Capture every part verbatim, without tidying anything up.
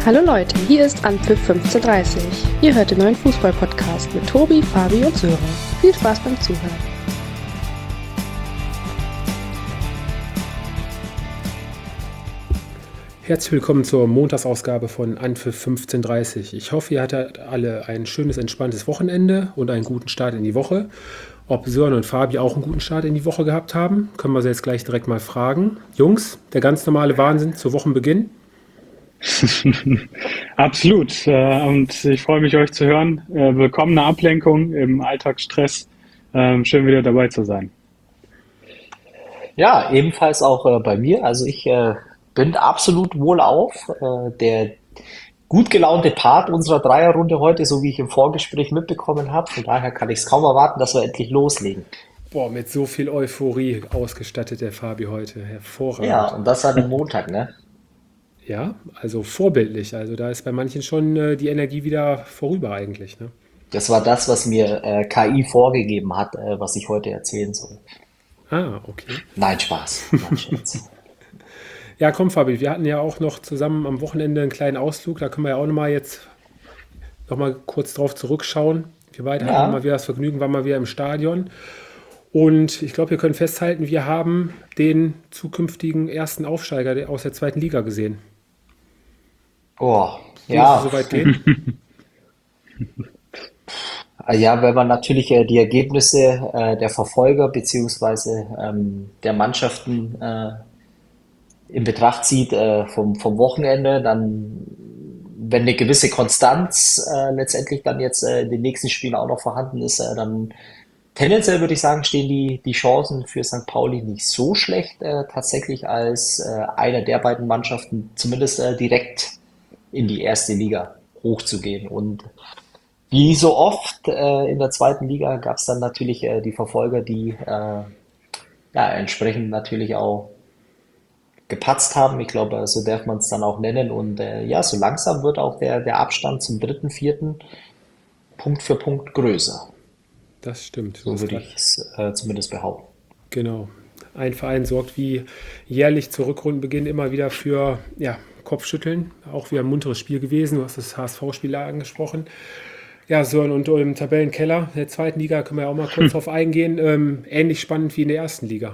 Hallo Leute, hier ist Anpfiff fünfzehn dreißig. Ihr hört den neuen Fußball-Podcast mit Tobi, Fabi und Sören. Viel Spaß beim Zuhören. Herzlich willkommen zur Montagsausgabe von Anpfiff fünfzehn dreißig. Ich hoffe, ihr hattet alle ein schönes, entspanntes Wochenende und einen guten Start in die Woche. Ob Sören und Fabi auch einen guten Start in die Woche gehabt haben, können wir sie jetzt gleich direkt mal fragen. Jungs, der ganz normale Wahnsinn zu Wochenbeginn? Absolut. äh, Und ich freue mich, euch zu hören. Äh, Willkommene Ablenkung im Alltagsstress. Ähm, Schön wieder dabei zu sein. Ja, ebenfalls auch äh, bei mir. Also ich äh, bin absolut wohlauf. Äh, der gut gelaunte Part unserer Dreierrunde heute, so wie ich im Vorgespräch mitbekommen habe. Von daher kann ich es kaum erwarten, dass wir endlich loslegen. Boah, mit so viel Euphorie ausgestattet der Fabi heute. Ja, Hervorragend. und das an einem Montag, ne? Ja, also vorbildlich. Also da ist bei manchen schon äh, die Energie wieder vorüber eigentlich, ne? Das war das, was mir äh, K I vorgegeben hat, äh, was ich heute erzählen soll. Ah, okay. Nein, Spaß. Nein, Scherz. Ja, komm, Fabi, wir hatten ja auch noch zusammen am Wochenende einen kleinen Ausflug. Da können wir ja auch nochmal jetzt noch mal kurz drauf zurückschauen. Wir beide hatten mal Ja, wieder das Vergnügen, waren mal wieder im Stadion. Und ich glaube, wir können festhalten, wir haben den zukünftigen ersten Aufsteiger der- aus der zweiten Liga gesehen. oh, Würdest du ja. so weit gehen? Ja, wenn man natürlich äh, die Ergebnisse äh, der Verfolger beziehungsweise ähm, der Mannschaften äh, in Betracht zieht äh, vom, vom Wochenende, dann, wenn eine gewisse Konstanz äh, letztendlich dann jetzt äh, in den nächsten Spielen auch noch vorhanden ist, äh, dann tendenziell würde ich sagen, stehen die, die Chancen für Sankt Pauli nicht so schlecht, äh, tatsächlich als äh, einer der beiden Mannschaften zumindest äh, direkt in die erste Liga hochzugehen. Und wie so oft äh, in der zweiten Liga gab es dann natürlich äh, die Verfolger, die äh, ja, entsprechend natürlich auch gepatzt haben. Ich glaube, so darf man es dann auch nennen. Und äh, ja, so langsam wird auch der, der Abstand zum dritten, vierten Punkt für Punkt größer. Das stimmt. Du So hast würde gerade, ich es äh, zumindest behaupten. genau. Ein Verein sorgt wie jährlich zu Rückrundenbeginn immer wieder für ja, Kopfschütteln. Auch wieder ein munteres Spiel gewesen. Du hast das H S V-Spiel angesprochen. Ja, Sören, und im Tabellenkeller der zweiten Liga können wir ja auch mal kurz drauf eingehen. Ähm, ähnlich spannend wie in der ersten Liga.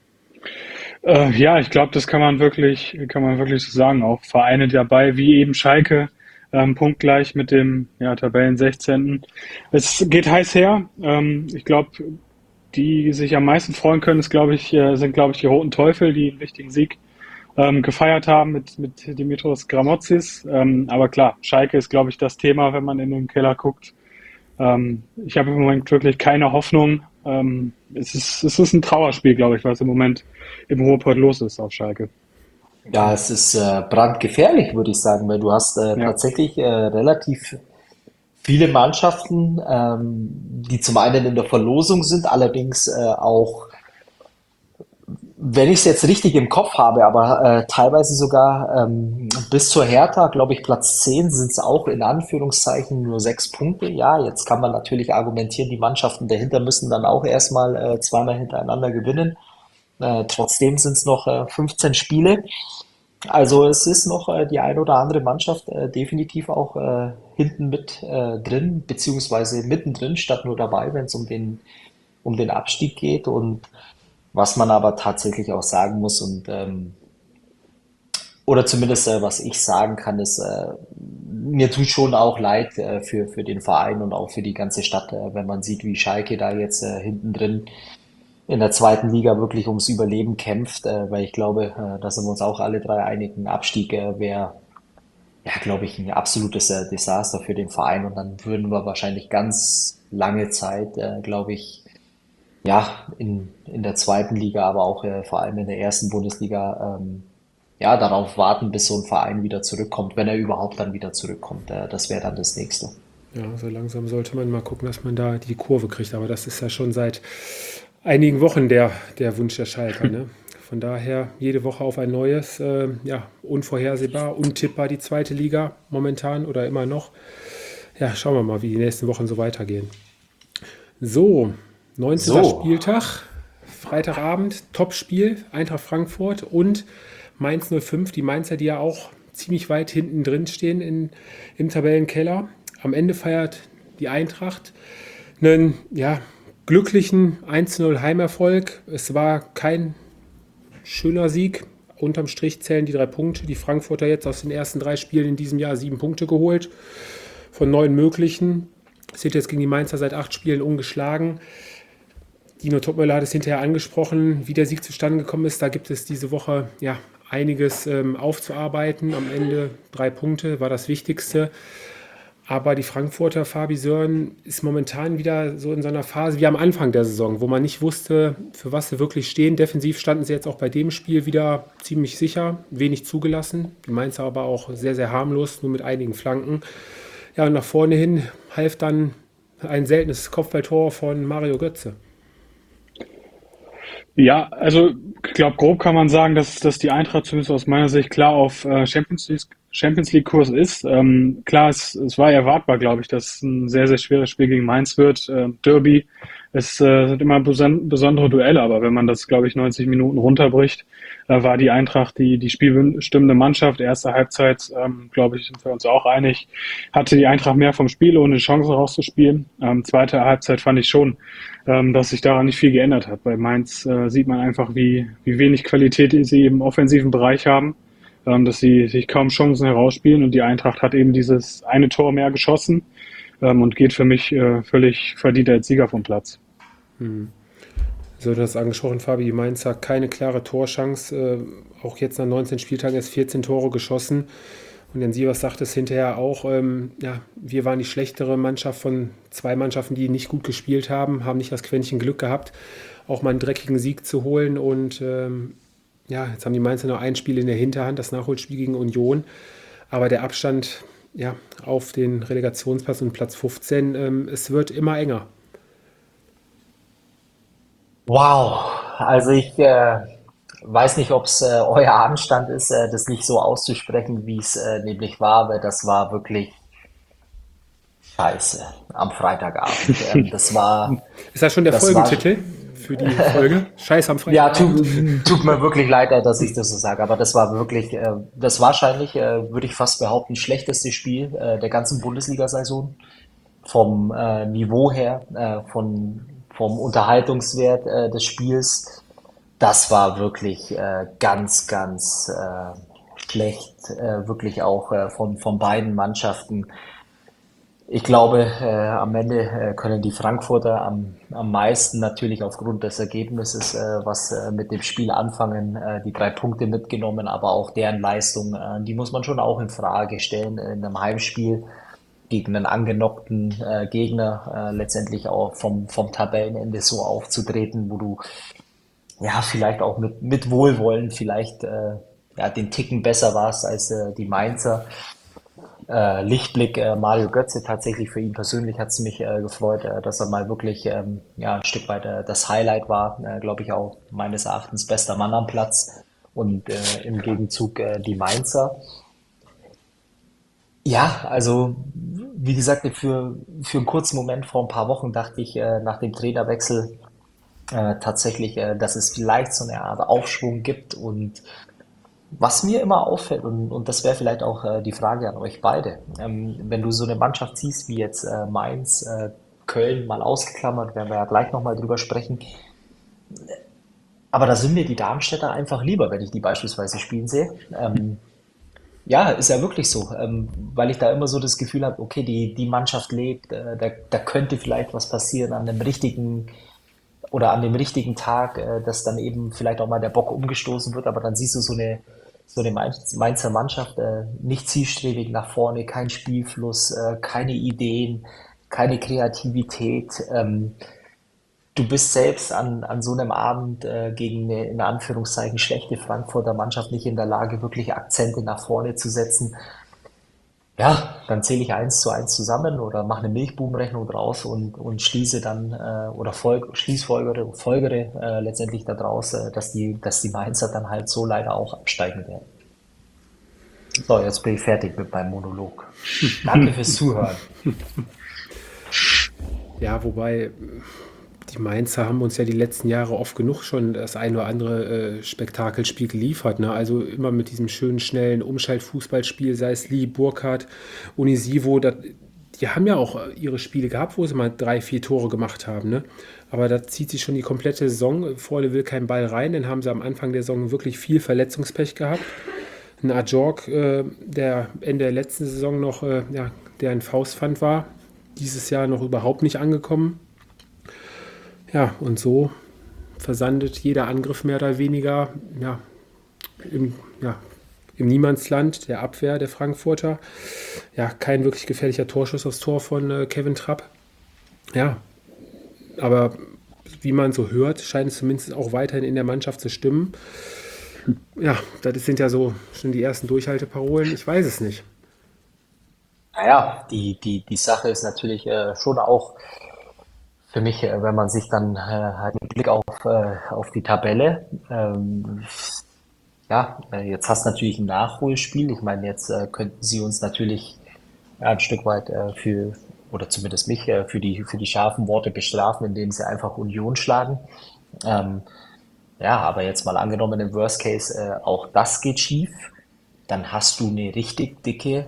Äh, ja, ich glaube, das kann man wirklich, kann man wirklich so sagen. Auch Vereine dabei, wie eben Schalke, ähm, punktgleich mit dem ja, Tabellen sechzehnten. Es geht heiß her. Ähm, ich glaube, die sich am meisten freuen können, ist, glaube ich, äh, sind, glaube ich, die Roten Teufel, die einen wichtigen Sieg ähm, gefeiert haben mit, mit Dimitrios Gramotzis. Ähm, aber klar, Schalke ist, glaube ich, das Thema, wenn man in den Keller guckt. Ähm, ich habe im Moment wirklich keine Hoffnung. Ähm, es ist, es ist ein Trauerspiel, glaube ich, was im Moment im Ruhrpott los ist auf Schalke. Ja, es ist äh, brandgefährlich, würde ich sagen, weil du hast äh, Ja, tatsächlich äh, relativ viele Mannschaften, ähm, die zum einen in der Verlosung sind, allerdings äh, auch, wenn ich es jetzt richtig im Kopf habe, aber äh, teilweise sogar ähm, bis zur Hertha, glaube ich, Platz zehn sind es auch in Anführungszeichen nur sechs Punkte. Ja, jetzt kann man natürlich argumentieren, die Mannschaften dahinter müssen dann auch erstmal äh, zweimal hintereinander gewinnen. Äh, trotzdem sind es noch äh, fünfzehn Spiele. Also es ist noch äh, die eine oder andere Mannschaft äh, definitiv auch äh, hinten mit äh, drin, beziehungsweise mittendrin, statt nur dabei, wenn es um den, um den Abstieg geht. Und was man aber tatsächlich auch sagen muss, und ähm, oder zumindest äh, was ich sagen kann, ist, äh, mir tut schon auch leid äh, für, für den Verein und auch für die ganze Stadt, äh, wenn man sieht, wie Schalke da jetzt äh, hinten drin in der zweiten Liga wirklich ums Überleben kämpft, äh, weil ich glaube, äh, da sind wir uns auch alle drei einig, ein Abstieg äh, wäre, ja, glaube ich, ein absolutes äh, Desaster für den Verein und dann würden wir wahrscheinlich ganz lange Zeit, äh, glaube ich, ja, in, in der zweiten Liga, aber auch äh, vor allem in der ersten Bundesliga, ähm, ja, darauf warten, bis so ein Verein wieder zurückkommt, wenn er überhaupt dann wieder zurückkommt. Äh, das wäre dann das Nächste. Ja, so langsam sollte man mal gucken, dass man da die Kurve kriegt. Aber das ist ja schon seit einigen Wochen der, der Wunsch der Schalker. Ne? Von daher jede Woche auf ein neues, äh, ja, unvorhersehbar, untippbar die zweite Liga momentan oder immer noch. Ja, schauen wir mal, wie die nächsten Wochen so weitergehen. So, neunzehnter So, Spieltag, Freitagabend, Topspiel, Eintracht Frankfurt und Mainz null fünf, die Mainzer, die ja auch ziemlich weit hinten drin stehen in, im Tabellenkeller. Am Ende feiert die Eintracht einen ja, glücklichen eins zu null Heimerfolg. Es war kein schöner Sieg. Unterm Strich zählen die drei Punkte. Die Frankfurter jetzt aus den ersten drei Spielen in diesem Jahr sieben Punkte geholt. Von neun möglichen. Sind jetzt gegen die Mainzer seit acht Spielen ungeschlagen. Dino Topmöller hat es hinterher angesprochen, wie der Sieg zustande gekommen ist. Da gibt es diese Woche ja einiges ähm, aufzuarbeiten. Am Ende drei Punkte war das Wichtigste. Aber die Frankfurter, Fabi Sören, ist momentan wieder so in so einer Phase wie am Anfang der Saison, wo man nicht wusste, für was sie wirklich stehen. Defensiv standen sie jetzt auch bei dem Spiel wieder ziemlich sicher, wenig zugelassen. Die Mainzer aber auch sehr, sehr harmlos, nur mit einigen Flanken. Ja, und nach vorne hin half dann ein seltenes Kopfballtor von Mario Götze. Ja, also ich glaube, grob kann man sagen, dass, dass die Eintracht zumindest aus meiner Sicht klar auf äh, Champions League, Champions League Kurs ist. Ähm, klar, es, es war erwartbar, glaube ich, dass es ein sehr, sehr schweres Spiel gegen Mainz wird. Äh, Derby, es äh, sind immer beson- besondere Duelle, aber wenn man das, glaube ich, neunzig Minuten runterbricht, äh, war die Eintracht die, die spielbestimmende Mannschaft. Erste Halbzeit, ähm, glaube ich, sind wir uns auch einig, hatte die Eintracht mehr vom Spiel, ohne Chancen rauszuspielen. Ähm, zweite Halbzeit fand ich schon, ähm, dass sich daran nicht viel geändert hat. Bei Mainz äh, sieht man einfach, wie, wie wenig Qualität sie im offensiven Bereich haben, ähm, dass sie sich kaum Chancen herausspielen und die Eintracht hat eben dieses eine Tor mehr geschossen ähm, und geht für mich äh, völlig verdient als Sieger vom Platz. Hm. So, du hast angesprochen, Fabi, die Mainzer keine klare Torchance, äh, auch jetzt nach neunzehn Spieltagen erst vierzehn Tore geschossen. Und Jan Sievers sagt es hinterher auch, ähm, ja, wir waren die schlechtere Mannschaft von zwei Mannschaften, die nicht gut gespielt haben, haben nicht das Quäntchen Glück gehabt, auch mal einen dreckigen Sieg zu holen. Und ähm, ja, jetzt haben die Mainzer noch ein Spiel in der Hinterhand, das Nachholspiel gegen Union. Aber der Abstand ja, auf den Relegationsplatz und Platz fünfzehn, ähm, es wird immer enger. Wow, also ich äh, weiß nicht, ob es äh, euer Anstand ist, äh, das nicht so auszusprechen, wie es äh, nämlich war, weil das war wirklich scheiße am Freitagabend. Ähm, das war, Ist das schon der das war, Folgentitel für die Folge? Scheiß am ja, tut, Freitagabend. tut mir wirklich leid, äh, dass ich das so sage, aber das war wirklich, äh, das wahrscheinlich, äh, würde ich fast behaupten, schlechteste Spiel äh, der ganzen Bundesliga-Saison. Vom äh, Niveau her, äh, von, vom Unterhaltungswert äh, des Spiels. Das war wirklich äh, ganz, ganz äh, schlecht, äh, wirklich auch äh, von, von beiden Mannschaften. Ich glaube, äh, am Ende äh, können die Frankfurter am, am meisten natürlich aufgrund des Ergebnisses, äh, was äh, mit dem Spiel anfangen, äh, die drei Punkte mitgenommen, aber auch deren Leistung, äh, die muss man schon auch in Frage stellen in einem Heimspiel gegen einen angenockten äh, Gegner, äh, letztendlich auch vom, vom Tabellenende so aufzutreten, wo du ja vielleicht auch mit, mit Wohlwollen vielleicht äh, ja, den Ticken besser warst als äh, die Mainzer. Äh, Lichtblick äh, Mario Götze, tatsächlich für ihn persönlich hat es mich äh, gefreut, äh, dass er mal wirklich ähm, ja, ein Stück weit äh, das Highlight war, äh, glaube ich auch meines Erachtens bester Mann am Platz und äh, im Gegenzug äh, die Mainzer. Ja, also wie gesagt, für, für einen kurzen Moment vor ein paar Wochen dachte ich äh, nach dem Trainerwechsel äh, tatsächlich, äh, dass es vielleicht so eine Art Aufschwung gibt. Und was mir immer auffällt, und, und das wäre vielleicht auch äh, die Frage an euch beide, ähm, wenn du so eine Mannschaft siehst wie jetzt äh, Mainz, äh, Köln mal ausgeklammert, werden wir ja gleich nochmal drüber sprechen, aber da sind mir die Darmstädter einfach lieber, wenn ich die beispielsweise spielen sehe. Ähm, Ja, ist ja wirklich so, ähm, weil ich da immer so das Gefühl habe, okay, die, die Mannschaft lebt, äh, da, da könnte vielleicht was passieren an dem richtigen oder an dem richtigen Tag, äh, dass dann eben vielleicht auch mal der Bock umgestoßen wird, aber dann siehst du so eine, so eine Mainz- Mainzer Mannschaft, äh, nicht zielstrebig nach vorne, kein Spielfluss, äh, keine Ideen, keine Kreativität. Ähm, Du bist selbst an, an so einem Abend äh, gegen eine in Anführungszeichen schlechte Frankfurter Mannschaft nicht in der Lage, wirklich Akzente nach vorne zu setzen. Ja, dann zähle ich eins zu eins zusammen oder mache eine Milchbubenrechnung draus und, und schließe dann äh, oder folg, schließfolgere, folgere äh, letztendlich daraus, äh, dass die, dass die Mainzer dann halt so leider auch absteigen werden. So, jetzt bin ich fertig mit meinem Monolog. Danke fürs Zuhören. Ja, wobei die die Mainzer haben uns ja die letzten Jahre oft genug schon das ein oder andere äh, Spektakelspiel geliefert. Ne? Also immer mit diesem schönen, schnellen Umschaltfußballspiel, sei es Lee, Burkhardt, Unisivo, das, die haben ja auch ihre Spiele gehabt, wo sie mal drei, vier Tore gemacht haben. Ne? Aber da zieht sich schon die komplette Saison. Vorne will kein Ball rein. Dann haben sie am Anfang der Saison wirklich viel Verletzungspech gehabt. Ein Ajorg, äh, der Ende der letzten Saison noch, äh, ja, der ein Faustpfand war, dieses Jahr noch überhaupt nicht angekommen. Ja, und so versandet jeder Angriff mehr oder weniger ja, im, ja, im Niemandsland der Abwehr der Frankfurter. Ja, kein wirklich gefährlicher Torschuss aufs Tor von äh, Kevin Trapp. Ja, aber wie man so hört, scheint es zumindest auch weiterhin in der Mannschaft zu stimmen. Ja, das sind ja so schon die ersten Durchhalteparolen. Ich weiß es nicht. Naja, die, die, die Sache ist natürlich äh, schon auch für mich, äh, wenn man sich dann äh, halt einen Blick auf, äh, auf die Tabelle, ähm, ja, äh, jetzt hast du natürlich ein Nachholspiel. Ich meine, jetzt äh, könnten sie uns natürlich ja, ein Stück weit äh, für, oder zumindest mich, äh, für die, für die scharfen Worte bestrafen, indem sie einfach Union schlagen. Ähm, ja, aber jetzt mal angenommen, im Worst Case, äh, auch das geht schief, dann hast du eine richtig dicke,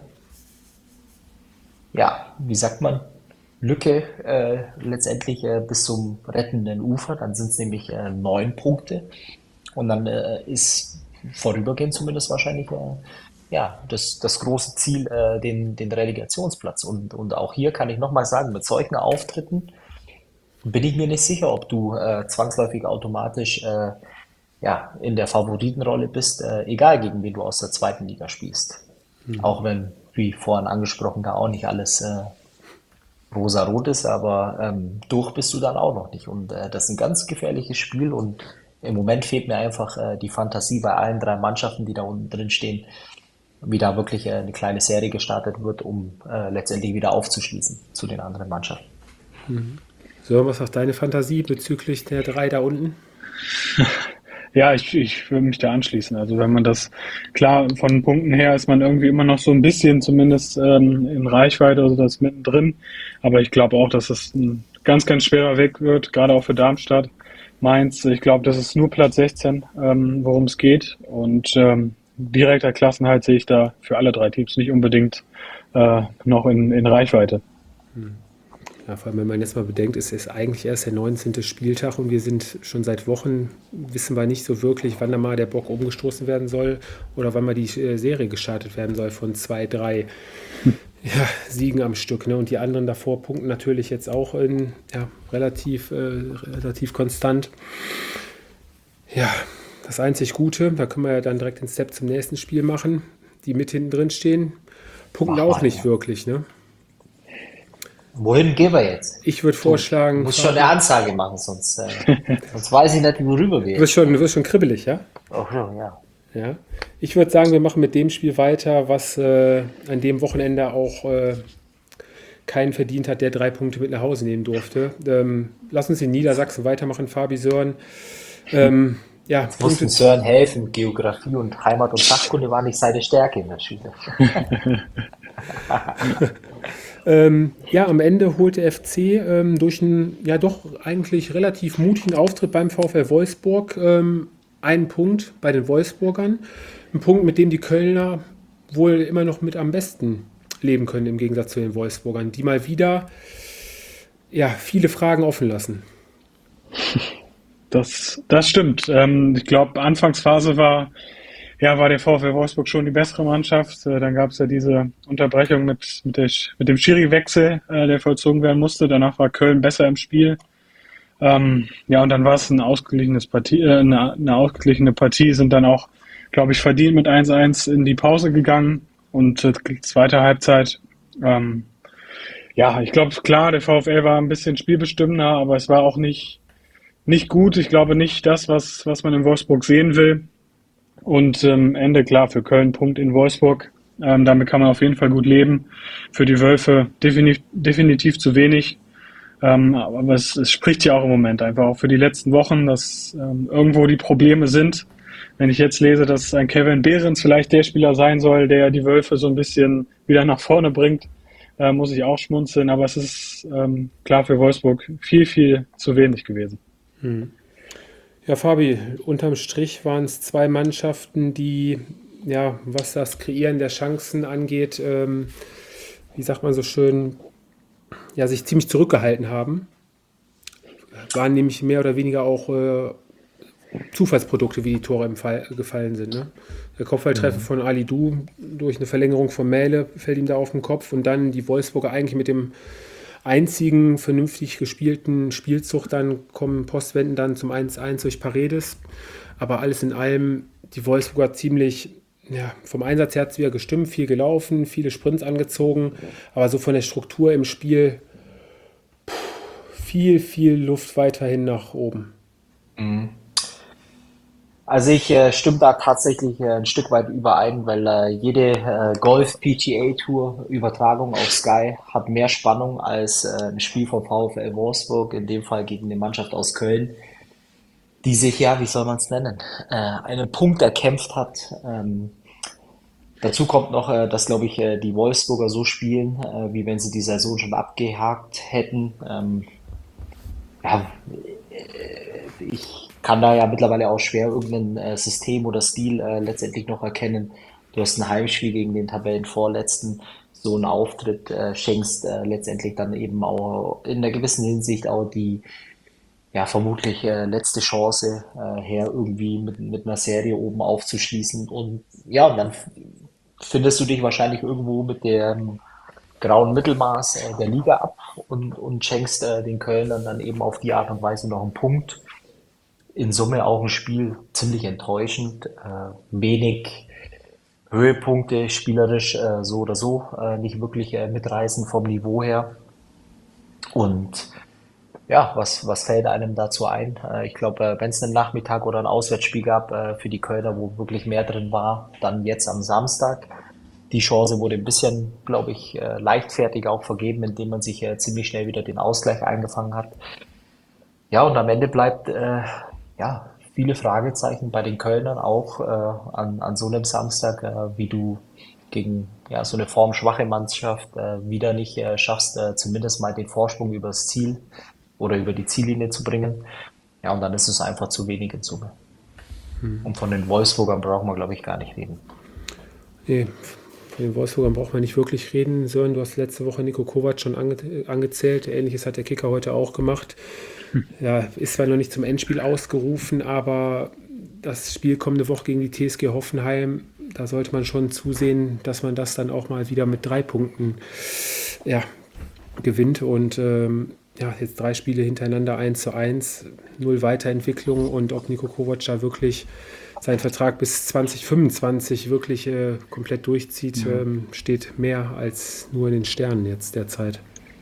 ja, wie sagt man, Lücke äh, letztendlich äh, bis zum rettenden Ufer. Dann sind es nämlich äh, neun Punkte. Und dann äh, ist vorübergehend zumindest wahrscheinlich äh, ja, das, das große Ziel, äh, den, den Relegationsplatz. Und, und auch hier kann ich nochmal sagen, mit solchen Auftritten bin ich mir nicht sicher, ob du äh, zwangsläufig automatisch äh, ja, in der Favoritenrolle bist, äh, egal gegen wen du aus der zweiten Liga spielst. Auch wenn, wie vorhin angesprochen, da auch nicht alles äh, rosa-rot ist, aber ähm, durch bist du dann auch noch nicht. Und äh, das ist ein ganz gefährliches Spiel und im Moment fehlt mir einfach äh, die Fantasie bei allen drei Mannschaften, die da unten drin stehen, wie da wirklich äh, eine kleine Serie gestartet wird, um äh, letztendlich wieder aufzuschließen zu den anderen Mannschaften. So, was sagt deine Fantasie bezüglich der drei da unten? Ja, ich, ich würde mich da anschließen. Also wenn man das, klar, von den Punkten her ist man irgendwie immer noch so ein bisschen zumindest ähm, in Reichweite, also das mittendrin. Aber ich glaube auch, dass es ein ganz, ganz schwerer Weg wird, gerade auch für Darmstadt. Mainz, ich glaube, das ist nur Platz sechzehn, ähm, worum es geht. Und ähm, direkter Klassenhalt sehe ich da für alle drei Teams nicht unbedingt äh, noch in, in Reichweite. Ja, vor allem, wenn man jetzt mal bedenkt, es ist eigentlich erst der neunzehnte Spieltag und wir sind schon seit Wochen, wissen wir nicht so wirklich, wann da mal der Bock umgestoßen werden soll oder wann mal die äh, Serie gestartet werden soll von zwei, drei ja, Siegen am Stück. Ne? Und die anderen davor punkten natürlich jetzt auch in, ja, relativ, äh, relativ konstant. Ja, das einzig Gute, da können wir ja dann direkt den Step zum nächsten Spiel machen, die mit hinten drin stehen, punkten Mach auch mal, nicht ja. wirklich, ne? Wohin gehen wir jetzt? Ich würde Du vorschlagen, musst schon eine Ansage machen, sonst, äh, sonst weiß ich nicht, worüber wir du wirst schon, du wirst schon kribbelig, ja? Oh, ja. Ja. Ich würde sagen, wir machen mit dem Spiel weiter, was äh, an dem Wochenende auch äh, keinen verdient hat, der drei Punkte mit nach Hause nehmen durfte. Ähm, lass uns in Niedersachsen weitermachen, Fabi Sören. Ähm, ja, Jetzt mussten Punkte, Sören helfen. Geografie und Heimat- und Sachkunde war nicht seine Stärke in der Schule. ähm, ja, am Ende holt der F C ähm, durch einen ja doch eigentlich relativ mutigen Auftritt beim VfL Wolfsburg ähm, einen Punkt bei den Wolfsburgern. Ein Punkt, mit dem die Kölner wohl immer noch mit am besten leben können, im Gegensatz zu den Wolfsburgern, die mal wieder ja, viele Fragen offen lassen. Das, das stimmt. Ähm, ich glaube, Anfangsphase war, ja, war der VfL Wolfsburg schon die bessere Mannschaft. Äh, dann gab es ja diese Unterbrechung mit, mit, der, mit dem Schiri-Wechsel, äh, der vollzogen werden musste. Danach war Köln besser im Spiel. Ähm, ja, und dann war es ein ausgeglichenes Partie, äh, eine, eine ausgeglichene Partie, sind dann auch, glaube ich, verdient mit eins eins in die Pause gegangen und äh, zweite Halbzeit. Ähm, ja, ich glaube, klar, der VfL war ein bisschen spielbestimmender, aber es war auch nicht, nicht gut. Ich glaube nicht das, was, was man in Wolfsburg sehen will. Und ähm, Ende, klar, für Köln Punkt in Wolfsburg. Ähm, damit kann man auf jeden Fall gut leben. Für die Wölfe definitiv, definitiv zu wenig. Ähm, aber es, es spricht ja auch im Moment einfach auch für die letzten Wochen, dass ähm, irgendwo die Probleme sind. Wenn ich jetzt lese, dass ein Kevin Behrens vielleicht der Spieler sein soll, der die Wölfe so ein bisschen wieder nach vorne bringt, äh, muss ich auch schmunzeln, aber es ist ähm, klar für Wolfsburg viel, viel zu wenig gewesen. Hm. Ja, Fabi, unterm Strich waren es zwei Mannschaften, die, ja, was das Kreieren der Chancen angeht, ähm, wie sagt man so schön, ja, sich ziemlich zurückgehalten haben. Waren nämlich mehr oder weniger auch äh, Zufallsprodukte, wie die Tore im Fall gefallen sind. Ne? Der Kopfballtreffer Mhm. von Ali Du durch eine Verlängerung von Mähle fällt ihm da auf den Kopf und dann die Wolfsburger eigentlich mit dem einzigen vernünftig gespielten Spielzug, dann kommen Postwenden dann zum eins eins durch Paredes. Aber alles in allem, die Wolfsburger ziemlich, ja, vom Einsatz her hat es wieder gestimmt, viel gelaufen, viele Sprints angezogen, aber so von der Struktur im Spiel viel, viel Luft weiterhin nach oben. Mhm. Also ich äh, stimme da tatsächlich äh, ein Stück weit überein, weil äh, jede äh, Golf-P G A-Tour Übertragung auf Sky hat mehr Spannung als äh, ein Spiel vom VfL Wolfsburg, in dem Fall gegen eine Mannschaft aus Köln, die sich, ja, wie soll man es nennen, äh, einen Punkt erkämpft hat. Ähm, dazu kommt noch, äh, dass, glaube ich, äh, die Wolfsburger so spielen, äh, wie wenn sie die Saison schon abgehakt hätten. Ähm, ja, ich kann da ja mittlerweile auch schwer irgendein äh, System oder Stil äh, letztendlich noch erkennen. Du hast ein Heimspiel gegen den Tabellenvorletzten, so einen Auftritt äh, schenkst äh, letztendlich dann eben auch in einer gewissen Hinsicht auch die ja vermutlich äh, letzte Chance äh, her, irgendwie mit, mit einer Serie oben aufzuschließen. Und ja, und dann f- findest du dich wahrscheinlich irgendwo mit dem grauen Mittelmaß äh, der Liga ab und, und schenkst äh, den Kölnern dann eben auf die Art und Weise noch einen Punkt. In Summe auch ein Spiel ziemlich enttäuschend. Äh, wenig Höhepunkte, spielerisch äh, so oder so, äh, nicht wirklich äh, mitreißen vom Niveau her. Und ja, was, was fällt einem dazu ein? Äh, ich glaube, äh, wenn es einen Nachmittag oder ein Auswärtsspiel gab äh, für die Kölner, wo wirklich mehr drin war, dann jetzt am Samstag. Die Chance wurde ein bisschen, glaube ich, äh, leichtfertig auch vergeben, indem man sich äh, ziemlich schnell wieder den Ausgleich eingefangen hat. Ja, und am Ende bleibt äh, ja viele Fragezeichen bei den Kölnern auch äh, an, an so einem Samstag, äh, wie du gegen ja, so eine formschwache Mannschaft äh, wieder nicht äh, schaffst, äh, zumindest mal den Vorsprung übers Ziel oder über die Ziellinie zu bringen. Ja, und dann ist es einfach zu wenig in Summe. Und von den Wolfsburgern brauchen wir, glaube ich, gar nicht reden. Nee, von den Wolfsburgern braucht man nicht wirklich reden sollen. Du hast letzte Woche Nico Kovac schon ange angezählt. Ähnliches hat der Kicker heute auch gemacht. Ja, ist zwar noch nicht zum Endspiel ausgerufen, aber das Spiel kommende Woche gegen die T S G Hoffenheim, da sollte man schon zusehen, dass man das dann auch mal wieder mit drei Punkten ja, gewinnt. Und ähm, ja, jetzt drei Spiele hintereinander eins zu eins, null Weiterentwicklung und ob Nico Kovac da wirklich seinen Vertrag bis zwanzig fünfundzwanzig wirklich äh, komplett durchzieht, ähm, steht mehr als nur in den Sternen jetzt derzeit.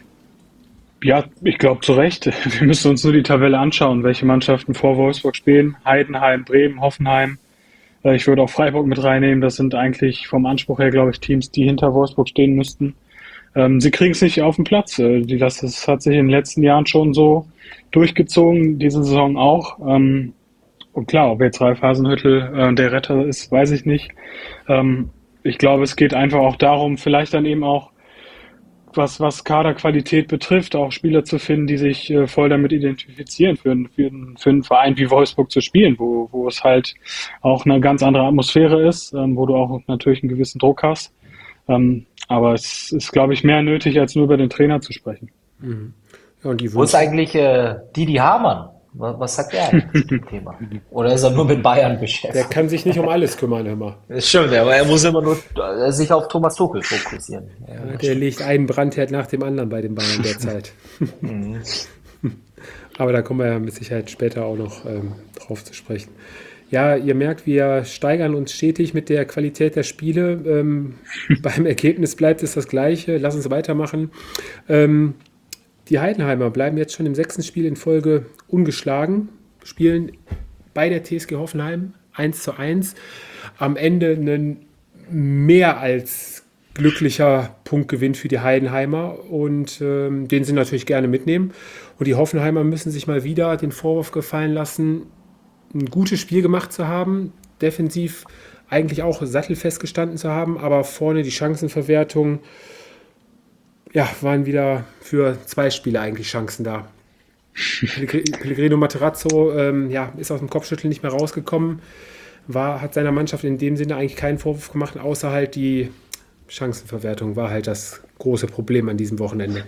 Ja, ich glaube zu Recht. Wir müssen uns nur die Tabelle anschauen, welche Mannschaften vor Wolfsburg spielen. Heidenheim, Bremen, Hoffenheim. Äh, Ich würde auch Freiburg mit reinnehmen. Das sind eigentlich vom Anspruch her, glaube ich, Teams, die hinter Wolfsburg stehen müssten. Ähm, sie kriegen es nicht auf den Platz. Äh, die- Das, das hat sich in den letzten Jahren schon so durchgezogen, diese Saison auch. Ähm, und klar, ob jetzt Ralf Hasenhüttl äh, der Retter ist, weiß ich nicht. Ähm, Ich glaube, es geht einfach auch darum, vielleicht dann eben auch was, was Kaderqualität betrifft, auch Spieler zu finden, die sich äh, voll damit identifizieren, für, einen- für, einen- für einen Verein wie Wolfsburg zu spielen, wo, wo es halt auch eine ganz andere Atmosphäre ist, ähm, wo du auch natürlich einen gewissen Druck hast. Ähm, aber es ist, glaube ich, mehr nötig, als nur über den Trainer zu sprechen. Ja, und die Wo ist Wünsche, eigentlich äh, Didi Hamann? Was, was sagt er eigentlich zu dem Thema? Oder ist er nur mit Bayern der beschäftigt? kann sich nicht um alles kümmern, hör mal. Das stimmt, aber er muss immer nur äh, sich auf Thomas Tuchel fokussieren. Ja, Ja, das der stimmt. legt einen Brandherd nach dem anderen bei den Bayern derzeit. Mhm. Aber da kommen wir ja mit Sicherheit später auch noch ähm, drauf zu sprechen. Ja, ihr merkt, wir steigern uns stetig mit der Qualität der Spiele. Ähm, beim Ergebnis bleibt es das Gleiche. Lass uns weitermachen. Ähm, die Heidenheimer bleiben jetzt schon im sechsten Spiel in Folge ungeschlagen, spielen bei der T S G Hoffenheim eins zu eins. Am Ende ein mehr als glücklicher Punktgewinn für die Heidenheimer und ähm, den sie natürlich gerne mitnehmen. Und die Hoffenheimer müssen sich mal wieder den Vorwurf gefallen lassen, ein gutes Spiel gemacht zu haben, defensiv eigentlich auch sattelfest gestanden zu haben, aber vorne die Chancenverwertung ja, waren wieder für zwei Spiele eigentlich Chancen da. Pellegrino Materazzo ähm, ja, ist aus dem Kopfschütteln nicht mehr rausgekommen, war, hat seiner Mannschaft in dem Sinne eigentlich keinen Vorwurf gemacht, außer halt die Chancenverwertung war halt das große Problem an diesem Wochenende.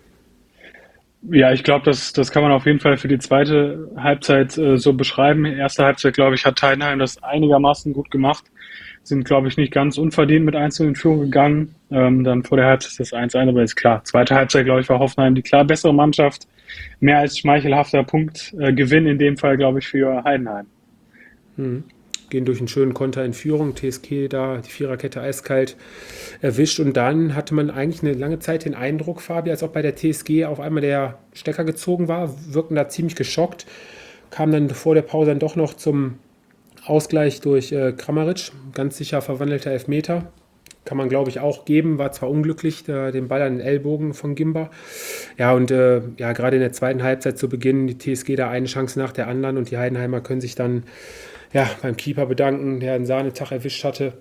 Ja, ich glaube, das, das kann man auf jeden Fall für die zweite Halbzeit äh, so beschreiben. Erste Halbzeit, glaube ich, hat Heidenheim das einigermaßen gut gemacht. Sind, glaube ich, nicht ganz unverdient mit eins in Führung gegangen. Ähm, dann vor der Halbzeit das eins eins, aber ist klar. Zweite Halbzeit, glaube ich, war Hoffenheim die klar bessere Mannschaft. Mehr als schmeichelhafter Punktgewinn äh, Gewinn in dem Fall, glaube ich, für Heidenheim. Mhm. Gehen durch einen schönen Konter in Führung, T S G da, die Viererkette eiskalt erwischt und dann hatte man eigentlich eine lange Zeit den Eindruck, Fabi, als ob bei der T S G auf einmal der Stecker gezogen war, wirkten da ziemlich geschockt, kam dann vor der Pause dann doch noch zum Ausgleich durch äh, Kramaric, ganz sicher verwandelter Elfmeter, kann man glaube ich auch geben, war zwar unglücklich, äh, den Ball an den Ellbogen von Gimba, ja und äh, ja gerade in der zweiten Halbzeit zu Beginn, die T S G da eine Chance nach der anderen und die Heidenheimer können sich dann ja, beim Keeper bedanken, der einen Sahnetag erwischt hatte.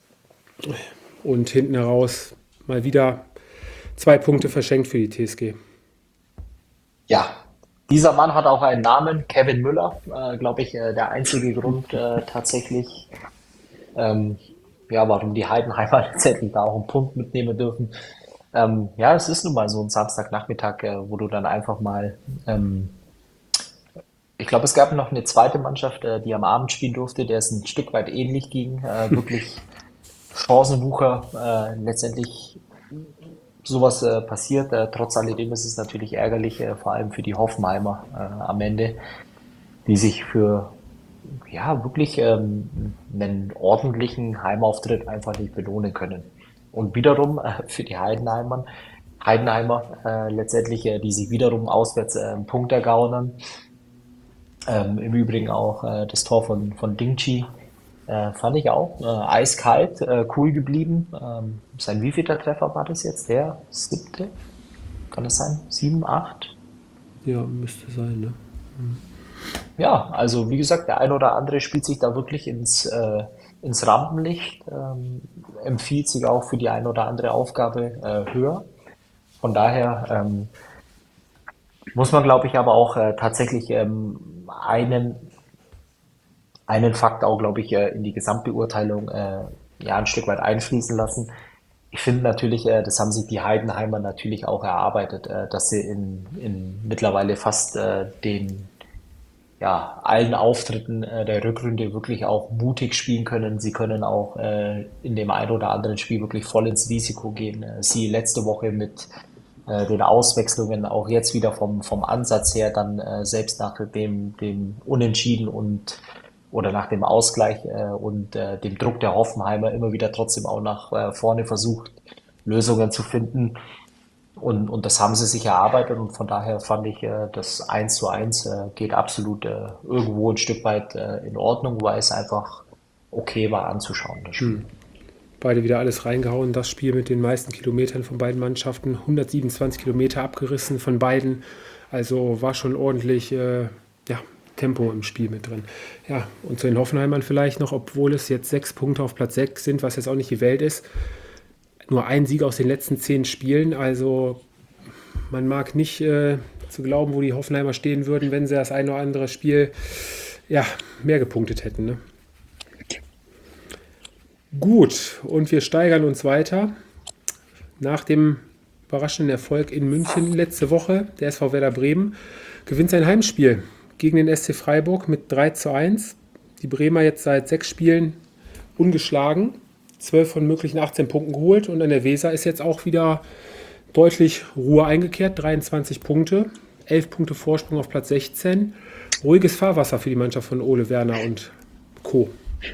Und hinten heraus mal wieder zwei Punkte verschenkt für die T S G. Ja, dieser Mann hat auch einen Namen, Kevin Müller, äh, glaube ich, äh, der einzige Grund äh, tatsächlich, ähm, ja, warum die Heidenheimer letztendlich da auch einen Punkt mitnehmen dürfen. Ähm, ja, es ist nun mal so ein Samstagnachmittag, äh, wo du dann einfach mal ähm, ich glaube, es gab noch eine zweite Mannschaft, äh, die am Abend spielen durfte, der es ein Stück weit ähnlich ging. Äh, wirklich Chancenwucher, äh, letztendlich sowas äh, passiert. Äh, trotz alledem ist es natürlich ärgerlich, äh, vor allem für die Hoffenheimer äh, am Ende, die sich für ja wirklich ähm, einen ordentlichen Heimauftritt einfach nicht belohnen können. Und wiederum äh, für die Heidenheimer, Heidenheimer äh, letztendlich, äh, die sich wiederum auswärts äh, einen Punkt ergaunern. Ähm, im Übrigen auch äh, das Tor von, von Dingchi äh, fand ich auch äh, eiskalt, äh, cool geblieben. Ähm, sein wievielter Treffer war das jetzt? Der siebte? Kann das sein? Sieben, acht? Ja, müsste sein, ne? Ja, also wie gesagt, der ein oder andere spielt sich da wirklich ins, äh, ins Rampenlicht, ähm, empfiehlt sich auch für die ein oder andere Aufgabe äh, höher. Von daher ähm, muss man, glaube ich, aber auch äh, tatsächlich ähm, einen, einen Fakt auch, glaube ich, äh, in die Gesamtbeurteilung äh, ja, ein Stück weit einfließen lassen. Ich finde natürlich, äh, das haben sich die Heidenheimer natürlich auch erarbeitet, äh, dass sie in, in mittlerweile fast äh, den ja, allen Auftritten äh, der Rückrunde wirklich auch mutig spielen können. Sie können auch äh, in dem einen oder anderen Spiel wirklich voll ins Risiko gehen. Äh, sie letzte Woche mit äh, den Auswechslungen, auch jetzt wieder vom, vom Ansatz her, dann äh, selbst nach dem, dem Unentschieden und oder nach dem Ausgleich äh, und äh, dem Druck der Hoffenheimer immer wieder trotzdem auch nach äh, vorne versucht, Lösungen zu finden. Und, und das haben sie sich erarbeitet und von daher fand ich, äh, das eins zu eins äh, geht absolut äh, irgendwo ein Stück weit äh, in Ordnung, weil es einfach okay war anzuschauen, das Spiel. Hm. Beide wieder alles reingehauen. Das Spiel mit den meisten Kilometern von beiden Mannschaften. hundertsiebenundzwanzig Kilometer abgerissen von beiden. Also war schon ordentlich äh, ja, Tempo im Spiel mit drin. Ja, und zu den Hoffenheimern vielleicht noch, obwohl es jetzt sechs Punkte auf Platz sechs sind, was jetzt auch nicht die Welt ist. Nur ein Sieg aus den letzten zehn Spielen. Also man mag nicht äh, zu glauben, wo die Hoffenheimer stehen würden, wenn sie das ein oder andere Spiel ja, mehr gepunktet hätten. Ne? Gut, und wir steigern uns weiter. Nach dem überraschenden Erfolg in München letzte Woche, der S V Werder Bremen gewinnt sein Heimspiel gegen den S C Freiburg mit drei zu eins. Die Bremer jetzt seit sechs Spielen ungeschlagen, zwölf von möglichen achtzehn Punkten geholt und an der Weser ist jetzt auch wieder deutlich Ruhe eingekehrt, dreiundzwanzig Punkte, elf Punkte Vorsprung auf Platz sechzehn. Ruhiges Fahrwasser für die Mannschaft von Ole Werner und Co.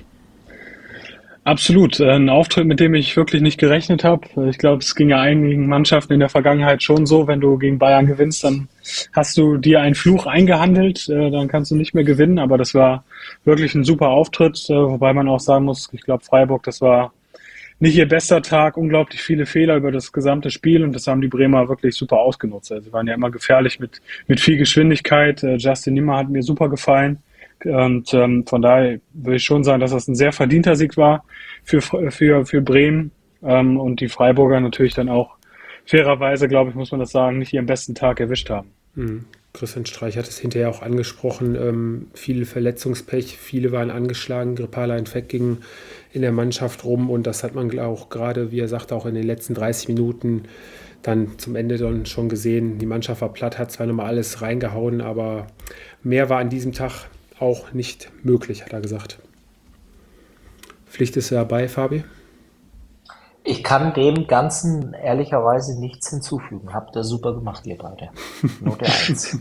Absolut, äh, ein Auftritt, mit dem ich wirklich nicht gerechnet habe. Ich glaube, es ging ja einigen Mannschaften in der Vergangenheit schon so, wenn du gegen Bayern gewinnst, dann hast du dir einen Fluch eingehandelt, äh, dann kannst du nicht mehr gewinnen, aber das war wirklich ein super Auftritt, äh, wobei man auch sagen muss, ich glaube Freiburg, das war nicht ihr bester Tag, unglaublich viele Fehler über das gesamte Spiel und das haben die Bremer wirklich super ausgenutzt. Also sie waren ja immer gefährlich mit, mit viel Geschwindigkeit. Äh, Justin Nimmer hat mir super gefallen. Und ähm, von daher würde ich schon sagen, dass das ein sehr verdienter Sieg war für, für, für Bremen ähm, und die Freiburger natürlich dann auch fairerweise, glaube ich, muss man das sagen, nicht ihren besten Tag erwischt haben. Mhm. Christian Streich hat es hinterher auch angesprochen. Ähm, viel Verletzungspech, viele waren angeschlagen, grippaler Infekt ging in der Mannschaft rum und das hat man auch gerade, wie er sagte, auch in den letzten dreißig Minuten dann zum Ende dann schon gesehen. Die Mannschaft war platt, hat zwar nochmal alles reingehauen, aber mehr war an diesem Tag auch nicht möglich, hat er gesagt. Pflicht ist dabei, Fabi? Ich kann dem Ganzen ehrlicherweise nichts hinzufügen. Habt ihr super gemacht, ihr beide. Note eins.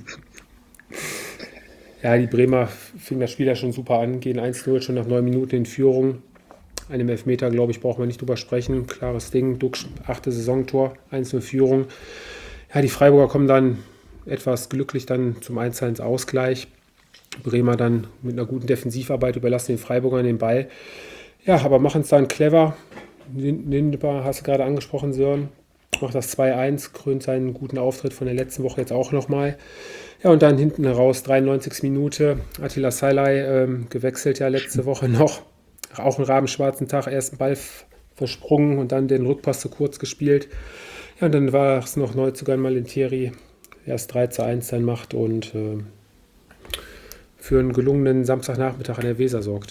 Ja, die Bremer fingen das Spiel ja schon super an, gehen eins null schon nach neun Minuten in Führung. Einem Elfmeter, glaube ich, braucht man nicht drüber sprechen. Klares Ding, Duxch, achte Saisontor, eins null Führung. Ja, die Freiburger kommen dann etwas glücklich dann zum eins eins Ausgleich. Bremer dann mit einer guten Defensivarbeit überlassen den Freiburgern den Ball. Ja, aber machen es dann clever. Lindebar hast du gerade angesprochen, Sören. Macht das zwei eins, krönt seinen guten Auftritt von der letzten Woche jetzt auch nochmal. Ja, und dann hinten raus, dreiundneunzigste Minute, Attila Szalai ähm, gewechselt ja letzte Woche noch. Auch einen rabenschwarzen Tag, ersten Ball f- versprungen und dann den Rückpass zu kurz gespielt. Ja, und dann war es noch Neuzugang Malentieri, der erst drei zu eins dann macht und äh, für einen gelungenen Samstagnachmittag an der Weser sorgte.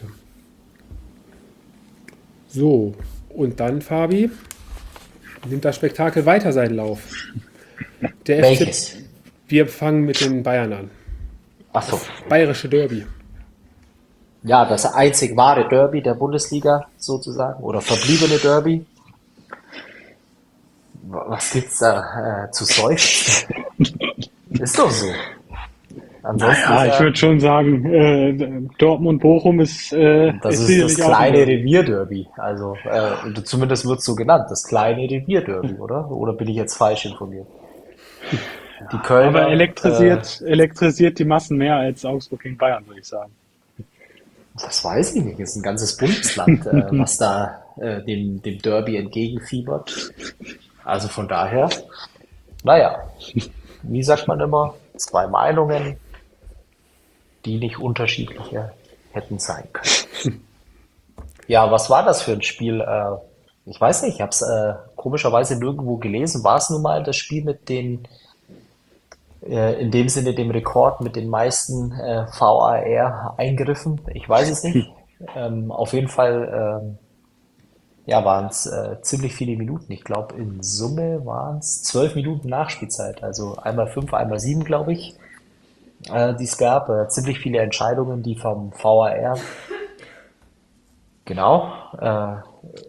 So, und dann, Fabi, nimmt das Spektakel weiter seinen Lauf. Der F C, Welches? wir fangen mit den Bayern an. Achso. Bayerische Derby. Ja, das einzig wahre Derby der Bundesliga sozusagen oder verbliebene Derby. Was gibt's da äh, zu seufzen? Ist doch so. Ansonsten Ja, ist ich ja, würde schon sagen, äh, Dortmund-Bochum ist, äh, das ist ist das sicherlich auch kleine ein Revierderby. Also äh, zumindest wird es so genannt, das kleine Revierderby, oder? Oder bin ich jetzt falsch informiert? Die Kölner, aber äh, elektrisiert, elektrisiert die Massen mehr als Augsburg gegen Bayern, würde ich sagen. das weiß ich nicht. Es ist ein ganzes Bundesland, äh, was da äh, dem, dem Derby entgegenfiebert. Also von daher, naja, wie sagt man immer, zwei Meinungen, die nicht unterschiedlicher hätten sein können. Ja, was war das für ein Spiel? Äh, ich weiß nicht, ich habe es äh, komischerweise nirgendwo gelesen. War es nun mal das Spiel mit den, äh, in dem Sinne dem Rekord mit den meisten äh, V A R-Eingriffen? Ich weiß es nicht. Ähm, auf jeden Fall ähm, ja, waren es äh, ziemlich viele Minuten. Ich glaube, in Summe waren es zwölf Minuten Nachspielzeit. Also einmal fünf, einmal sieben, glaube ich, äh, die es gab. Äh, ziemlich viele Entscheidungen, die vom V A R, genau, äh,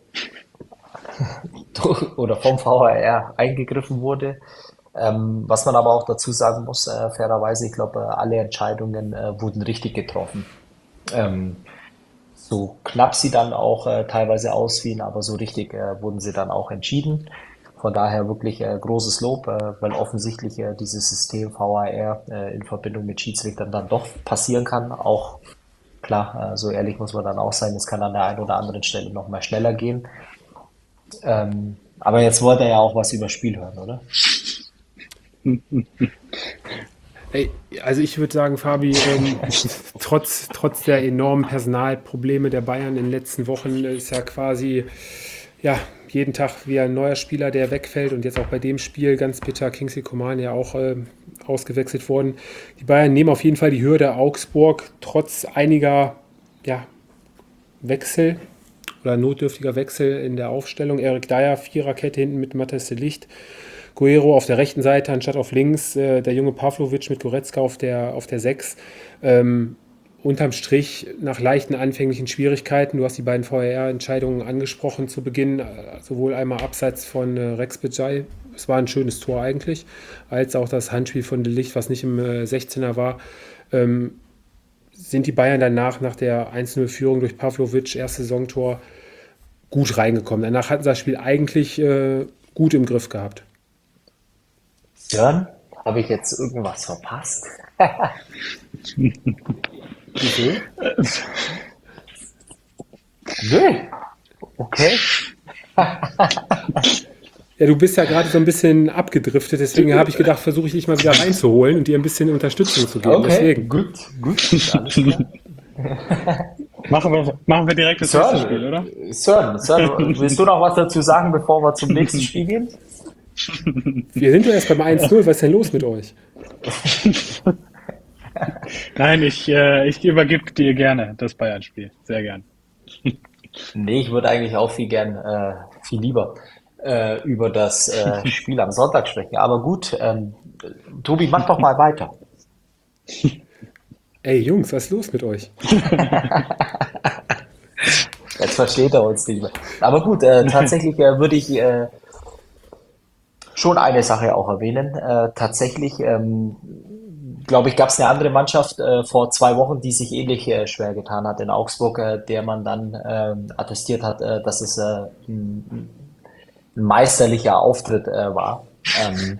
oder vom V A R eingegriffen wurde. Ähm, was man aber auch dazu sagen muss, äh, fairerweise, ich glaube, äh, alle Entscheidungen äh, wurden richtig getroffen. Ähm, so knapp sie dann auch äh, teilweise ausfielen, aber so richtig äh, wurden sie dann auch entschieden. Von daher wirklich äh, großes Lob, äh, weil offensichtlich äh, dieses System V A R äh, in Verbindung mit Schiedsrichtern dann doch passieren kann. Auch klar, äh, so ehrlich muss man dann auch sein, es kann an der einen oder anderen Stelle noch mal schneller gehen. Ähm, aber jetzt wollte er ja auch was über Spiel hören, oder? Ey, also ich würde sagen, Fabi, ähm, trotz, trotz der enormen Personalprobleme der Bayern in den letzten Wochen ist ja quasi ja, jeden Tag wieder ein neuer Spieler, der wegfällt und jetzt auch bei dem Spiel ganz bitter Kingsley Coman ja auch äh, ausgewechselt worden. Die Bayern nehmen auf jeden Fall die Hürde Augsburg trotz einiger ja, Wechsel oder notdürftiger Wechsel in der Aufstellung. Eric Dyer, Viererkette hinten mit Matthias de Ligt. Guerrero auf der rechten Seite anstatt auf links, äh, der junge Pavlovic mit Goretzka auf der, auf der sechs. Ähm, unterm Strich nach leichten anfänglichen Schwierigkeiten. Du hast die beiden V A R-Entscheidungen angesprochen zu Beginn, äh, sowohl einmal abseits von äh, Rex Bejai, es war ein schönes Tor eigentlich, als auch das Handspiel von de Ligt, was nicht im äh, sechzehner war. Ähm, sind die Bayern danach, nach der eins null Führung durch Pavlovic, erstes Saisontor, gut reingekommen. Danach hatten sie das Spiel eigentlich äh, gut im Griff gehabt. Jörn, habe ich jetzt irgendwas verpasst? Wieso? Nö. Okay. Ja, du bist ja gerade so ein bisschen abgedriftet, deswegen habe ich gedacht, versuche ich dich mal wieder reinzuholen und dir ein bisschen Unterstützung zu geben. Okay, Deswegen. gut, gut, alles klar. Machen wir, machen wir direkt das nächste Spiel, oder? Sören, Sören, Sören, willst du noch was dazu sagen, bevor wir zum nächsten Spiel gehen? Wir sind doch erst beim eins null, was ist denn los mit euch? Nein, ich, äh, ich übergebe dir gerne das Bayern-Spiel. Sehr gern. Nee, ich würde eigentlich auch viel gern, äh, viel lieber äh, über das äh, Spiel am Sonntag sprechen. Aber gut, ähm, Tobi, mach doch mal weiter. Ey Jungs, was ist los mit euch? Jetzt versteht er uns nicht mehr. Aber gut, äh, tatsächlich äh, würde ich äh, schon eine Sache auch erwähnen. Äh, tatsächlich, ähm, glaube ich, gab es eine andere Mannschaft äh, vor zwei Wochen, die sich ähnlich äh, schwer getan hat in Augsburg, äh, der man dann ähm, attestiert hat, äh, dass es äh, ein, ein meisterlicher Auftritt äh, war. Ähm,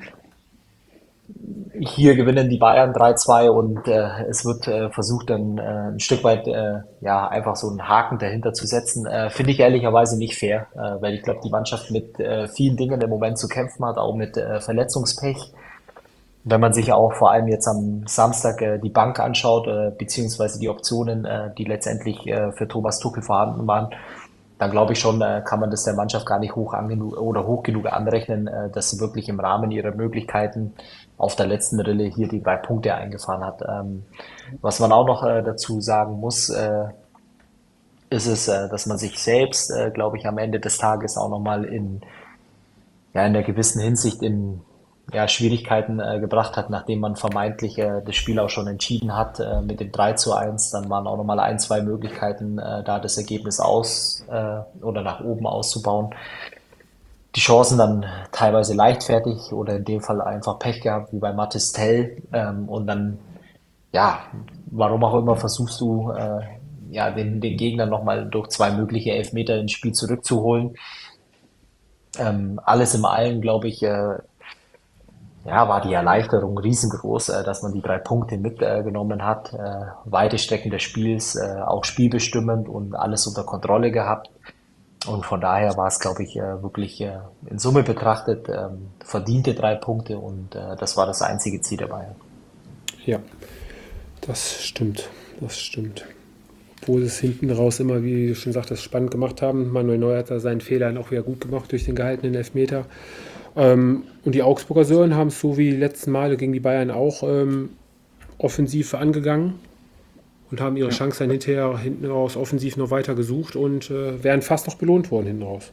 Hier gewinnen die Bayern drei zwei und äh, es wird äh, versucht, dann äh, ein Stück weit äh, ja einfach so einen Haken dahinter zu setzen. Äh, finde ich ehrlicherweise nicht fair, äh, weil ich glaube, die Mannschaft mit äh, vielen Dingen im Moment zu kämpfen hat, auch mit äh, Verletzungspech. Wenn man sich auch vor allem jetzt am Samstag äh, die Bank anschaut, äh, beziehungsweise die Optionen, äh, die letztendlich äh, für Thomas Tuchel vorhanden waren, dann glaube ich schon, äh, kann man das der Mannschaft gar nicht hoch angenu oder hoch genug anrechnen, äh, dass sie wirklich im Rahmen ihrer Möglichkeiten auf der letzten Rille hier die drei Punkte eingefahren hat. Ähm, was man auch noch äh, dazu sagen muss, äh, ist es, äh, dass man sich selbst, äh, glaube ich, am Ende des Tages auch nochmal in, ja, in einer gewissen Hinsicht in ja, Schwierigkeiten äh, gebracht hat, nachdem man vermeintlich äh, das Spiel auch schon entschieden hat äh, mit dem drei zu eins. Dann waren auch nochmal ein, zwei Möglichkeiten, äh, da das Ergebnis aus äh, oder nach oben auszubauen. Die Chancen dann teilweise leichtfertig oder in dem Fall einfach Pech gehabt, wie bei Mathys Tell. Ähm, und dann, ja, warum auch immer versuchst du, äh, ja, den, den Gegner nochmal durch zwei mögliche Elfmeter ins Spiel zurückzuholen. Ähm, alles im Allen, glaube ich, äh, ja, war die Erleichterung riesengroß, äh, dass man die drei Punkte mitgenommen hat. Äh, weite Strecken des Spiels, äh, auch spielbestimmend und alles unter Kontrolle gehabt. Und von daher war es, glaube ich, äh, wirklich äh, in Summe betrachtet ähm, verdiente drei Punkte und äh, das war das einzige Ziel der Bayern. Ja, das stimmt. Das stimmt. Obwohl sie es hinten raus immer, wie du schon sagtest, spannend gemacht haben. Manuel Neuer hat da seinen Fehler dann auch wieder gut gemacht durch den gehaltenen Elfmeter. Ähm, und die Augsburger Sören haben es so wie die letzten Male gegen die Bayern auch ähm, offensiv angegangen und haben ihre Ja. Chance dann hinterher hinten raus offensiv noch weiter gesucht und äh, wären fast noch belohnt worden hinten raus.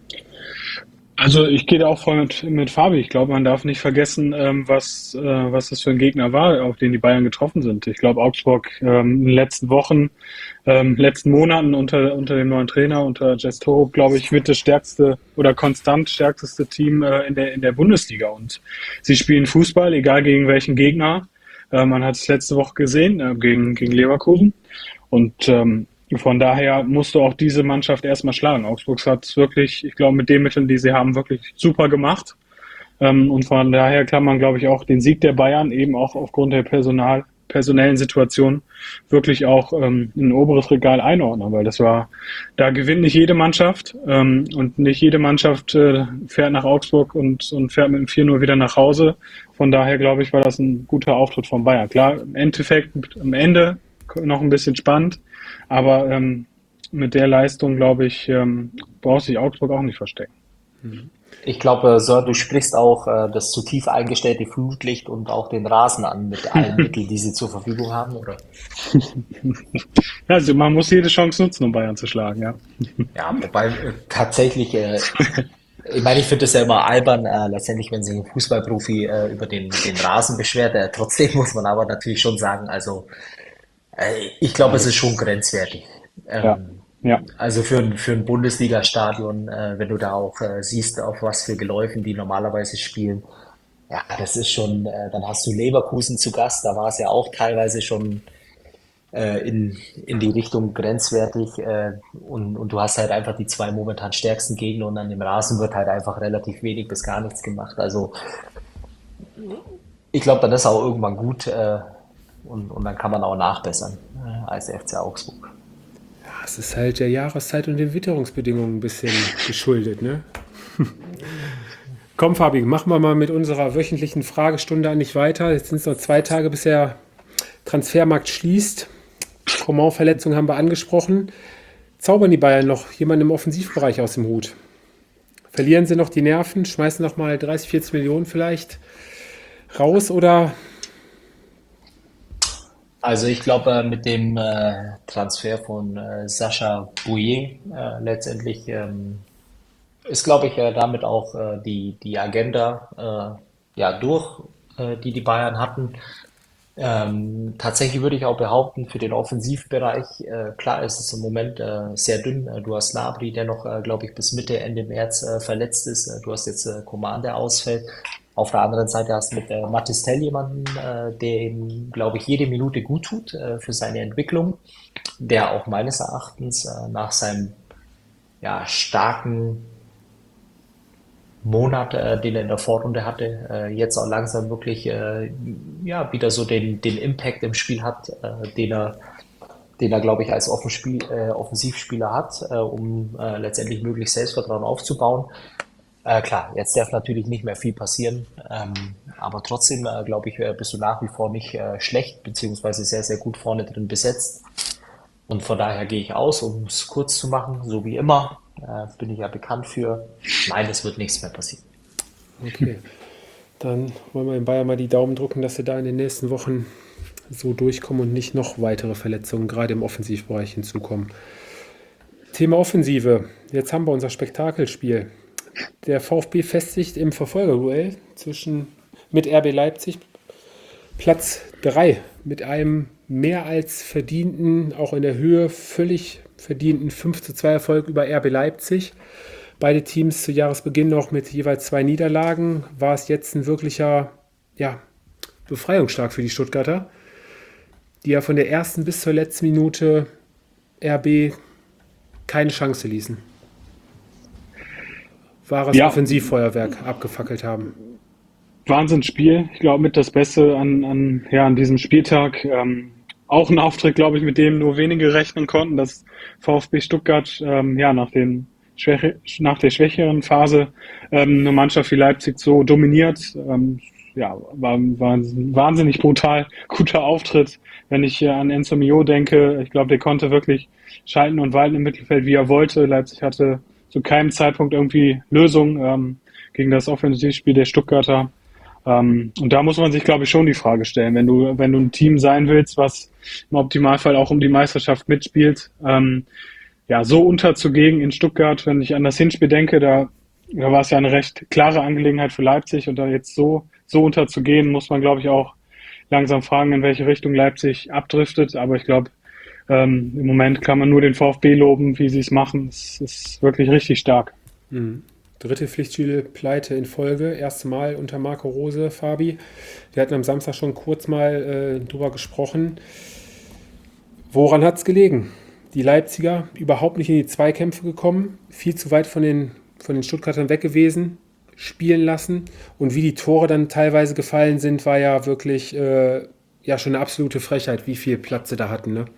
Also ich gehe da auch voll mit, mit Fabi. Ich glaube, man darf nicht vergessen, ähm, was, äh, was das für ein Gegner war, auf den die Bayern getroffen sind. Ich glaube, Augsburg ähm, in den letzten Wochen, ähm, letzten Monaten unter, unter dem neuen Trainer, unter Jess Torup, glaube ich, wird das stärkste oder konstant stärkste Team äh, in der, in der Bundesliga. Und sie spielen Fußball, egal gegen welchen Gegner. Äh, man hat es letzte Woche gesehen, äh, gegen, gegen Leverkusen. Und ähm, von daher musst du auch diese Mannschaft erstmal schlagen. Augsburg hat es wirklich, ich glaube, mit den Mitteln, die sie haben, wirklich super gemacht. Ähm, und von daher kann man, glaube ich, auch den Sieg der Bayern eben auch aufgrund der Personal, personellen Situation wirklich auch ähm, in ein oberes Regal einordnen, weil das war, da gewinnt nicht jede Mannschaft ähm, und nicht jede Mannschaft äh, fährt nach Augsburg und, und fährt mit dem vier null wieder nach Hause. Von daher, glaube ich, war das ein guter Auftritt von Bayern. Klar, im Endeffekt, am Ende noch ein bisschen spannend, aber ähm, mit der Leistung, glaube ich, ähm, braucht sich Augsburg auch nicht verstecken. Ich glaube, Sir, du sprichst auch äh, das zu tief eingestellte Flutlicht und auch den Rasen an mit allen Mitteln, die sie zur Verfügung haben, oder? Also man muss jede Chance nutzen, um Bayern zu schlagen, ja. Ja, wobei äh, tatsächlich, äh, ich meine, ich finde es ja immer albern, äh, letztendlich, wenn sich ein Fußballprofi äh, über den, den Rasen beschwert. Äh, trotzdem muss man aber natürlich schon sagen, also äh, ich glaube, es ist schon grenzwertig. Ja, Ähm, ja, also für ein, für ein Bundesliga-Stadion, äh, wenn du da auch äh, siehst, auf was für Geläufen die normalerweise spielen, ja, das ist schon, äh, dann hast du Leverkusen zu Gast, da war es ja auch teilweise schon äh, in, in die Richtung grenzwertig äh, und, und du hast halt einfach die zwei momentan stärksten Gegner und an dem Rasen wird halt einfach relativ wenig bis gar nichts gemacht. Also ich glaube, dann ist auch irgendwann gut äh, und, und dann kann man auch nachbessern äh, als F C Augsburg. Es ist halt der Jahreszeit und den Witterungsbedingungen ein bisschen geschuldet, ne? Komm, Fabi, machen wir mal mit unserer wöchentlichen Fragestunde eigentlich weiter. Jetzt sind es noch zwei Tage, bis der Transfermarkt schließt. Coman-Verletzung haben wir angesprochen. Zaubern die Bayern noch jemanden im Offensivbereich aus dem Hut? Verlieren sie noch die Nerven, schmeißen noch mal dreißig, vierzig Millionen vielleicht raus oder? Also ich glaube, mit dem äh, Transfer von äh, Sascha Boye äh, letztendlich ähm, ist, glaube ich, äh, damit auch äh, die, die Agenda äh, ja, durch, äh, die die Bayern hatten. Ähm, tatsächlich würde ich auch behaupten, für den Offensivbereich, äh, klar ist es im Moment äh, sehr dünn. Äh, Du hast Gnabry, der noch, äh, glaube ich, bis Mitte, Ende März äh, verletzt ist. Äh, Du hast jetzt äh, Coman, der ausfällt. Auf der anderen Seite hast du mit äh, Mathys Tel jemanden, äh, der ihm, glaube ich, jede Minute gut tut äh, für seine Entwicklung, der auch meines Erachtens äh, nach seinem ja, starken Monat, äh, den er in der Vorrunde hatte, äh, jetzt auch langsam wirklich äh, ja, wieder so den, den Impact im Spiel hat, äh, den er, den er, glaube ich, als Offenspiel, äh, Offensivspieler hat, äh, um äh, letztendlich möglichst Selbstvertrauen aufzubauen. Äh, klar, jetzt darf natürlich nicht mehr viel passieren, ähm, aber trotzdem, äh, glaube ich, äh, bist du nach wie vor nicht äh, schlecht, beziehungsweise sehr, sehr gut vorne drin besetzt. Und von daher gehe ich aus, um es kurz zu machen, so wie immer, äh, bin ich ja bekannt für. Nein, es wird nichts mehr passieren. Okay, dann wollen wir in Bayern mal die Daumen drücken, dass sie da in den nächsten Wochen so durchkommen und nicht noch weitere Verletzungen, gerade im Offensivbereich, hinzukommen. Thema Offensive. Jetzt haben wir unser Spektakelspiel. Der VfB festigt im Verfolgerduell zwischen mit R B Leipzig Platz drei mit einem mehr als verdienten, auch in der Höhe völlig verdienten fünf zu zwei Erfolg über R B Leipzig. Beide Teams zu Jahresbeginn noch mit jeweils zwei Niederlagen. War es jetzt ein wirklicher ja, Befreiungsschlag für die Stuttgarter, die ja von der ersten bis zur letzten Minute R B keine Chance ließen. Wahres Ja, Offensivfeuerwerk abgefackelt haben. Wahnsinnsspiel. Ich glaube, mit das Beste an, an, ja, an diesem Spieltag. Ähm, auch ein Auftritt, glaube ich, mit dem nur wenige rechnen konnten, dass VfB Stuttgart ähm, ja, nach, den Schwäche, nach der schwächeren Phase ähm, eine Mannschaft wie Leipzig so dominiert. Ähm, ja, war, war ein wahnsinnig brutal guter Auftritt. Wenn ich äh, an Enzo Mio denke, ich glaube, der konnte wirklich schalten und walten im Mittelfeld, wie er wollte. Leipzig hatte zu keinem Zeitpunkt irgendwie Lösung ähm, gegen das Offensivspiel der Stuttgarter. Ähm, und da muss man sich, glaube ich, schon die Frage stellen, wenn du, wenn du ein Team sein willst, was im Optimalfall auch um die Meisterschaft mitspielt, ähm, ja, so unterzugehen in Stuttgart, wenn ich an das Hinspiel denke, da, da war es ja eine recht klare Angelegenheit für Leipzig und da jetzt so, so unterzugehen, muss man, glaube ich, auch langsam fragen, in welche Richtung Leipzig abdriftet. Aber ich glaube, ähm, im Moment kann man nur den VfB loben, wie sie es machen. Es ist wirklich richtig stark. Mhm. Dritte Pflichtspielpleite in Folge, erste Mal unter Marco Rose, Fabi. Wir hatten am Samstag schon kurz mal äh, drüber gesprochen. Woran hat es gelegen? Die Leipziger überhaupt nicht in die Zweikämpfe gekommen, viel zu weit von den, von den Stuttgartern weg gewesen, spielen lassen. Und wie die Tore dann teilweise gefallen sind, war ja wirklich äh, ja schon eine absolute Frechheit, wie viel Platz sie da hatten. Ne?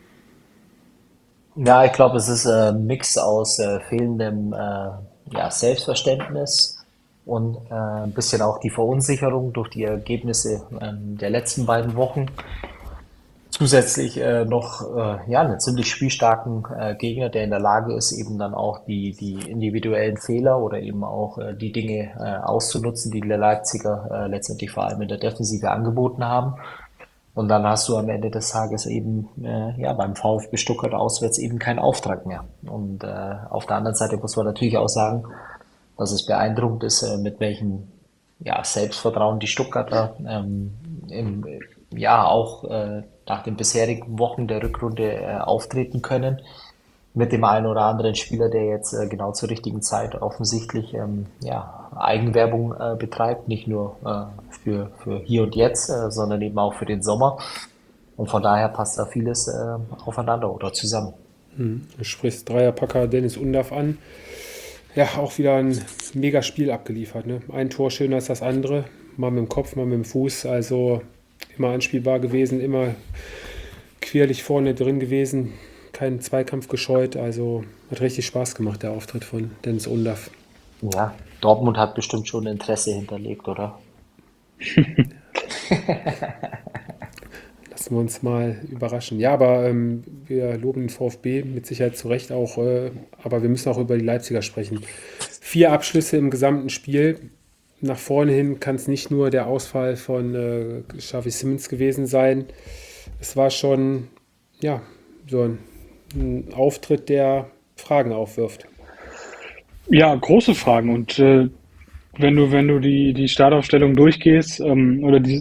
Ja, ich glaube, es ist äh, ein Mix aus äh, fehlendem äh, ja, Selbstverständnis und äh, ein bisschen auch die Verunsicherung durch die Ergebnisse ähm, der letzten beiden Wochen. Zusätzlich äh, noch äh, ja, einen ziemlich spielstarken äh, Gegner, der in der Lage ist, eben dann auch die, die individuellen Fehler oder eben auch äh, die Dinge äh, auszunutzen, die die Leipziger äh, letztendlich vor allem in der Defensive angeboten haben. Und dann hast du am Ende des Tages eben äh, ja, beim VfB Stuttgart auswärts eben keinen Auftrag mehr. Und äh, auf der anderen Seite muss man natürlich auch sagen, dass es beeindruckend ist, äh, mit welchem ja, Selbstvertrauen die Stuttgarter ähm, im, ja auch äh, nach den bisherigen Wochen der Rückrunde äh, auftreten können. Mit dem einen oder anderen Spieler, der jetzt äh, genau zur richtigen Zeit offensichtlich ähm, ja, Eigenwerbung äh, betreibt, nicht nur äh, für, für hier und jetzt, äh, sondern eben auch für den Sommer. Und von daher passt da vieles äh, aufeinander oder zusammen. Du sprichst Dreierpacker Dennis Undaff an. Ja, auch wieder ein mega Spiel abgeliefert. Ne? Ein Tor schöner als das andere. Mal mit dem Kopf, mal mit dem Fuß. Also immer anspielbar gewesen, immer querlich vorne drin gewesen. Keinen Zweikampf gescheut. Also hat richtig Spaß gemacht, der Auftritt von Dennis Undaff. Ja, Dortmund hat bestimmt schon Interesse hinterlegt, oder? Lassen wir uns mal überraschen. Ja, aber ähm, wir loben den VfB mit Sicherheit zu Recht auch. Äh, aber wir müssen auch über die Leipziger sprechen. vier Abschlüsse im gesamten Spiel. Nach vorne hin kann es nicht nur der Ausfall von äh, Xavi Simons gewesen sein. Es war schon, ja, so ein, ein Auftritt, der Fragen aufwirft. Ja, große Fragen. Und äh, wenn du, wenn du die, die Startaufstellung durchgehst, ähm, oder die,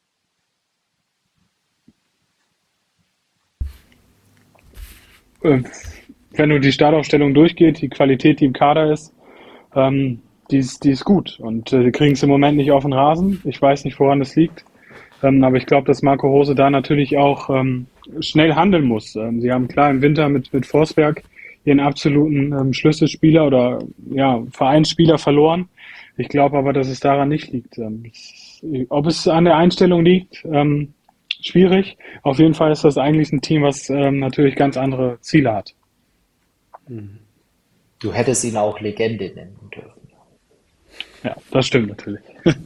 äh, wenn du die Startaufstellung durchgehst, die Qualität, die im Kader ist, ähm, die ist, die ist gut. Und äh, die kriegen es im Moment nicht auf den Rasen. Ich weiß nicht, woran es liegt. Ähm, aber ich glaube, dass Marco Rose da natürlich auch ähm, schnell handeln muss. Ähm, sie haben klar im Winter mit, mit Forsberg ihren absoluten ähm, Schlüsselspieler oder ja, Vereinsspieler verloren. Ich glaube aber, dass es daran nicht liegt. Ähm, es, ob es an der Einstellung liegt, ähm, schwierig. Auf jeden Fall ist das eigentlich ein Team, was ähm, natürlich ganz andere Ziele hat. Du hättest ihn auch Legende nennen dürfen. Ja, das stimmt natürlich.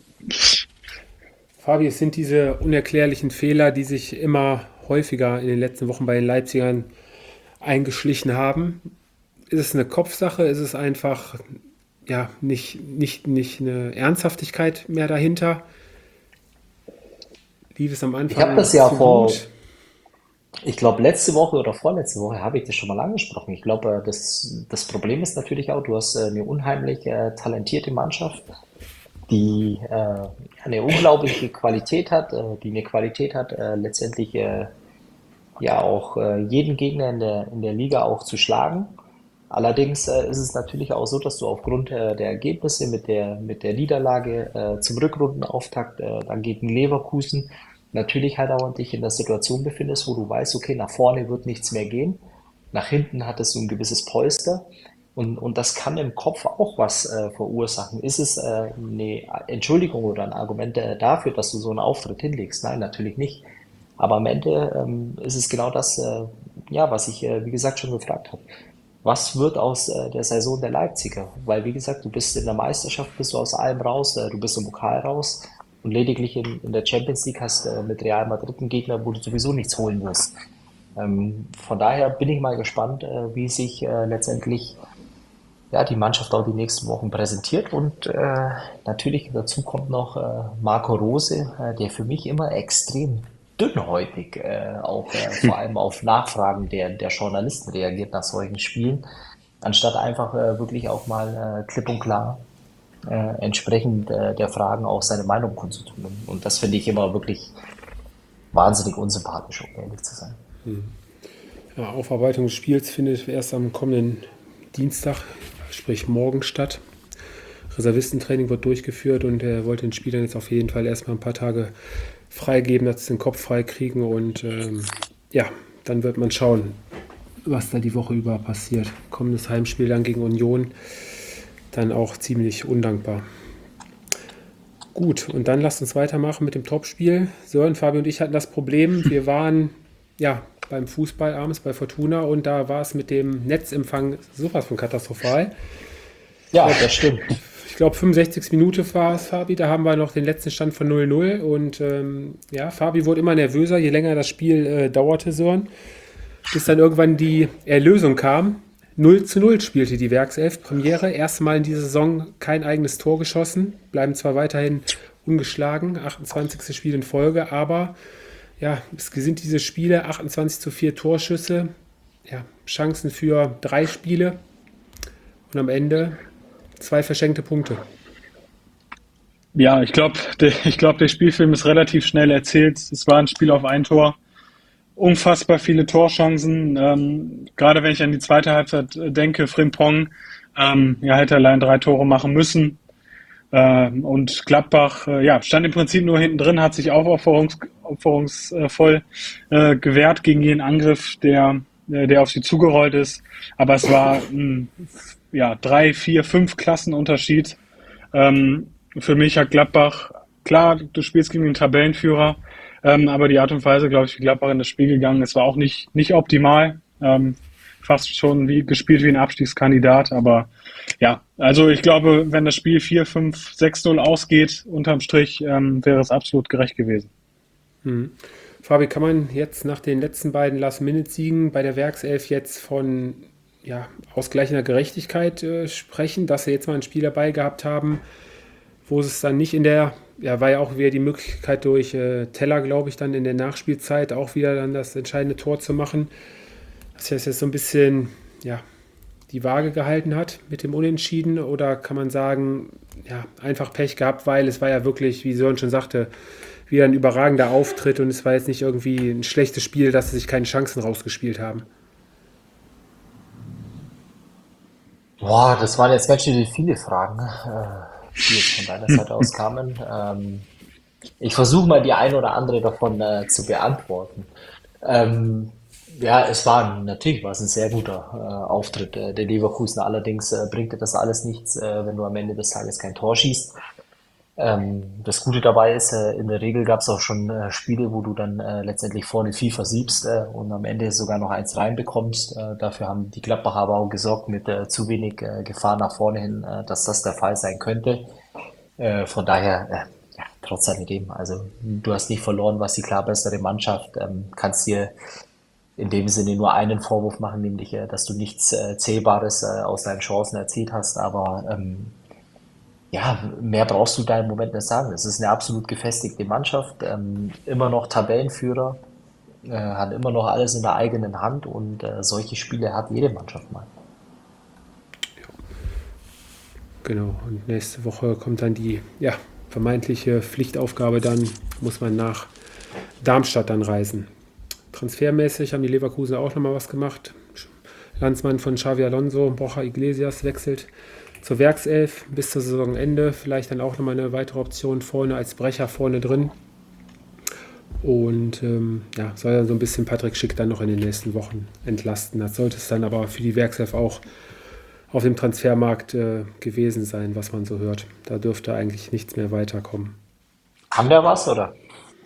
Fabi, es sind diese unerklärlichen Fehler, die sich immer häufiger in den letzten Wochen bei den Leipzigern eingeschlichen haben. Ist es eine Kopfsache? Ist es einfach ja, nicht, nicht, nicht eine Ernsthaftigkeit mehr dahinter? Lief es am Ich habe Anfang das ja zu vor, gut? ich glaube, letzte Woche oder vorletzte Woche habe ich das schon mal angesprochen. Ich glaube, äh, das, das Problem ist natürlich auch, du hast äh, eine unheimlich äh, talentierte Mannschaft, die äh, eine unglaubliche Qualität hat, äh, die eine Qualität hat, äh, letztendlich äh, ja auch äh, jeden Gegner in der, in der Liga auch zu schlagen. Allerdings äh, ist es natürlich auch so, dass du aufgrund äh, der Ergebnisse mit der, mit der Niederlage äh, zum Rückrundenauftakt äh, dann gegen Leverkusen natürlich halt auch dich in der Situation befindest, wo du weißt, okay, nach vorne wird nichts mehr gehen, nach hinten hattest du ein gewisses Polster und, und das kann im Kopf auch was äh, verursachen. Ist es äh, eine Entschuldigung oder ein Argument äh, dafür, dass du so einen Auftritt hinlegst? Nein, natürlich nicht. Aber am Ende ähm, ist es genau das, äh, ja, was ich, äh, wie gesagt, schon gefragt habe. Was wird aus äh, der Saison der Leipziger? Weil, wie gesagt, du bist in der Meisterschaft, bist du aus allem raus, äh, du bist im Pokal raus und lediglich in, in der Champions League hast äh, mit Real Madrid einen Gegner, wo du sowieso nichts holen wirst. Ähm, von daher bin ich mal gespannt, äh, wie sich äh, letztendlich ja, die Mannschaft auch die nächsten Wochen präsentiert. Und äh, natürlich dazu kommt noch äh, Marco Rose, äh, der für mich immer extrem dünnhäutig äh, auch äh, vor allem auf Nachfragen der, der Journalisten reagiert nach solchen Spielen, anstatt einfach äh, wirklich auch mal äh, klipp und klar äh, entsprechend äh, der Fragen auch seine Meinung kundzutun. Und das finde ich immer wirklich wahnsinnig unsympathisch, um ehrlich zu sein. Ja, Aufarbeitung des Spiels findet erst am kommenden Dienstag, sprich morgen statt. Reservistentraining wird durchgeführt und er wollte den Spielern jetzt auf jeden Fall erstmal ein paar Tage freigeben, dass sie den Kopf frei kriegen und ähm, ja, dann wird man schauen, was da die Woche über passiert. Kommendes Heimspiel dann gegen Union, dann auch ziemlich undankbar. Gut, und dann lasst uns weitermachen mit dem Topspiel. Sören, Fabi und ich hatten das Problem, wir waren ja beim Fußball abends bei Fortuna und da war es mit dem Netzempfang sowas von katastrophal. Ja, das stimmt. Ich glaube, fünfundsechzigste Minute war es, Fabi. Da haben wir noch den letzten Stand von null null. Und ähm, ja, Fabi wurde immer nervöser, je länger das Spiel äh, dauerte, Sören. Bis dann irgendwann die Erlösung kam. null zu null spielte die Werkself. Premiere. Erste Mal in dieser Saison kein eigenes Tor geschossen. Bleiben zwar weiterhin ungeschlagen. achtundzwanzigste Spiel in Folge. Aber ja, es sind diese Spiele. achtundzwanzig zu vier Torschüsse. Ja, Chancen für drei Spiele. Und am Ende zwei verschenkte Punkte. Ja, ich glaube, der, ich glaube, der Spielfilm ist relativ schnell erzählt. Es war ein Spiel auf ein Tor. Unfassbar viele Torchancen. Ähm, gerade wenn ich an die zweite Halbzeit äh, denke, Frimpong, ähm, ja, hätte allein drei Tore machen müssen. Ähm, und Gladbach, äh, ja, stand im Prinzip nur hinten drin, hat sich aufopferungs, aufopferungsvoll äh, gewehrt gegen jeden Angriff, der, äh, der auf sie zugerollt ist. Aber es war ein ja, drei, vier, fünf Klassenunterschied. Ähm, für mich hat Gladbach, klar, du spielst gegen den Tabellenführer, ähm, aber die Art und Weise, glaube ich, wie Gladbach in das Spiel gegangen ist, war auch nicht, nicht optimal. Ähm, fast schon wie gespielt wie ein Abstiegskandidat, aber ja, also ich glaube, wenn das Spiel vier, fünf, sechs null ausgeht, unterm Strich, ähm, wäre es absolut gerecht gewesen. Hm. Fabi, kann man jetzt nach den letzten beiden Last-Minute-Siegen bei der Werkself jetzt von ja, ausgleichender Gerechtigkeit äh, sprechen, dass sie jetzt mal ein Spiel dabei gehabt haben, wo es dann nicht in der, ja, war ja auch wieder die Möglichkeit durch äh, Teller, glaube ich, dann in der Nachspielzeit auch wieder dann das entscheidende Tor zu machen, dass das jetzt so ein bisschen, ja, die Waage gehalten hat mit dem Unentschieden, oder kann man sagen, ja, einfach Pech gehabt, weil es war ja wirklich, wie Sören schon sagte, wieder ein überragender Auftritt und es war jetzt nicht irgendwie ein schlechtes Spiel, dass sie sich keine Chancen rausgespielt haben. Boah, das waren jetzt ganz schön viele Fragen, äh, die jetzt von deiner Seite aus kamen. Ähm, ich versuche mal die eine oder andere davon äh, zu beantworten. Ähm, ja, es war natürlich war es ein sehr guter äh, Auftritt äh, der Leverkusen. Allerdings äh, bringt dir das alles nichts, äh, wenn du am Ende des Tages kein Tor schießt. Ähm, das Gute dabei ist, äh, in der Regel gab es auch schon äh, Spiele, wo du dann äh, letztendlich vorne viel versiebst äh, und am Ende sogar noch eins reinbekommst. Äh, dafür haben die Gladbacher aber auch gesorgt mit äh, zu wenig äh, Gefahr nach vorne hin, äh, dass das der Fall sein könnte. Äh, von daher, äh, ja, trotz alledem, also du hast nicht verloren, was die klar bessere Mannschaft, ähm, kannst dir in dem Sinne nur einen Vorwurf machen, nämlich, äh, dass du nichts äh, Zählbares äh, aus deinen Chancen erzielt hast, aber ähm, ja, mehr brauchst du da im Moment nicht sagen. Es ist eine absolut gefestigte Mannschaft, ähm, immer noch Tabellenführer, äh, hat immer noch alles in der eigenen Hand und äh, solche Spiele hat jede Mannschaft mal. Genau, und nächste Woche kommt dann die, ja, vermeintliche Pflichtaufgabe, dann muss man nach Darmstadt dann reisen. Transfermäßig haben die Leverkusen auch nochmal was gemacht. Landsmann von Xavi Alonso, Borja Iglesias, wechselt zur Werkself bis zur Saisonende. Vielleicht dann auch nochmal eine weitere Option vorne als Brecher vorne drin. Und ähm, ja, soll dann so ein bisschen Patrick Schick dann noch in den nächsten Wochen entlasten. Das sollte es dann aber für die Werkself auch auf dem Transfermarkt äh, gewesen sein, was man so hört. Da dürfte eigentlich nichts mehr weiterkommen. Kann der was, oder?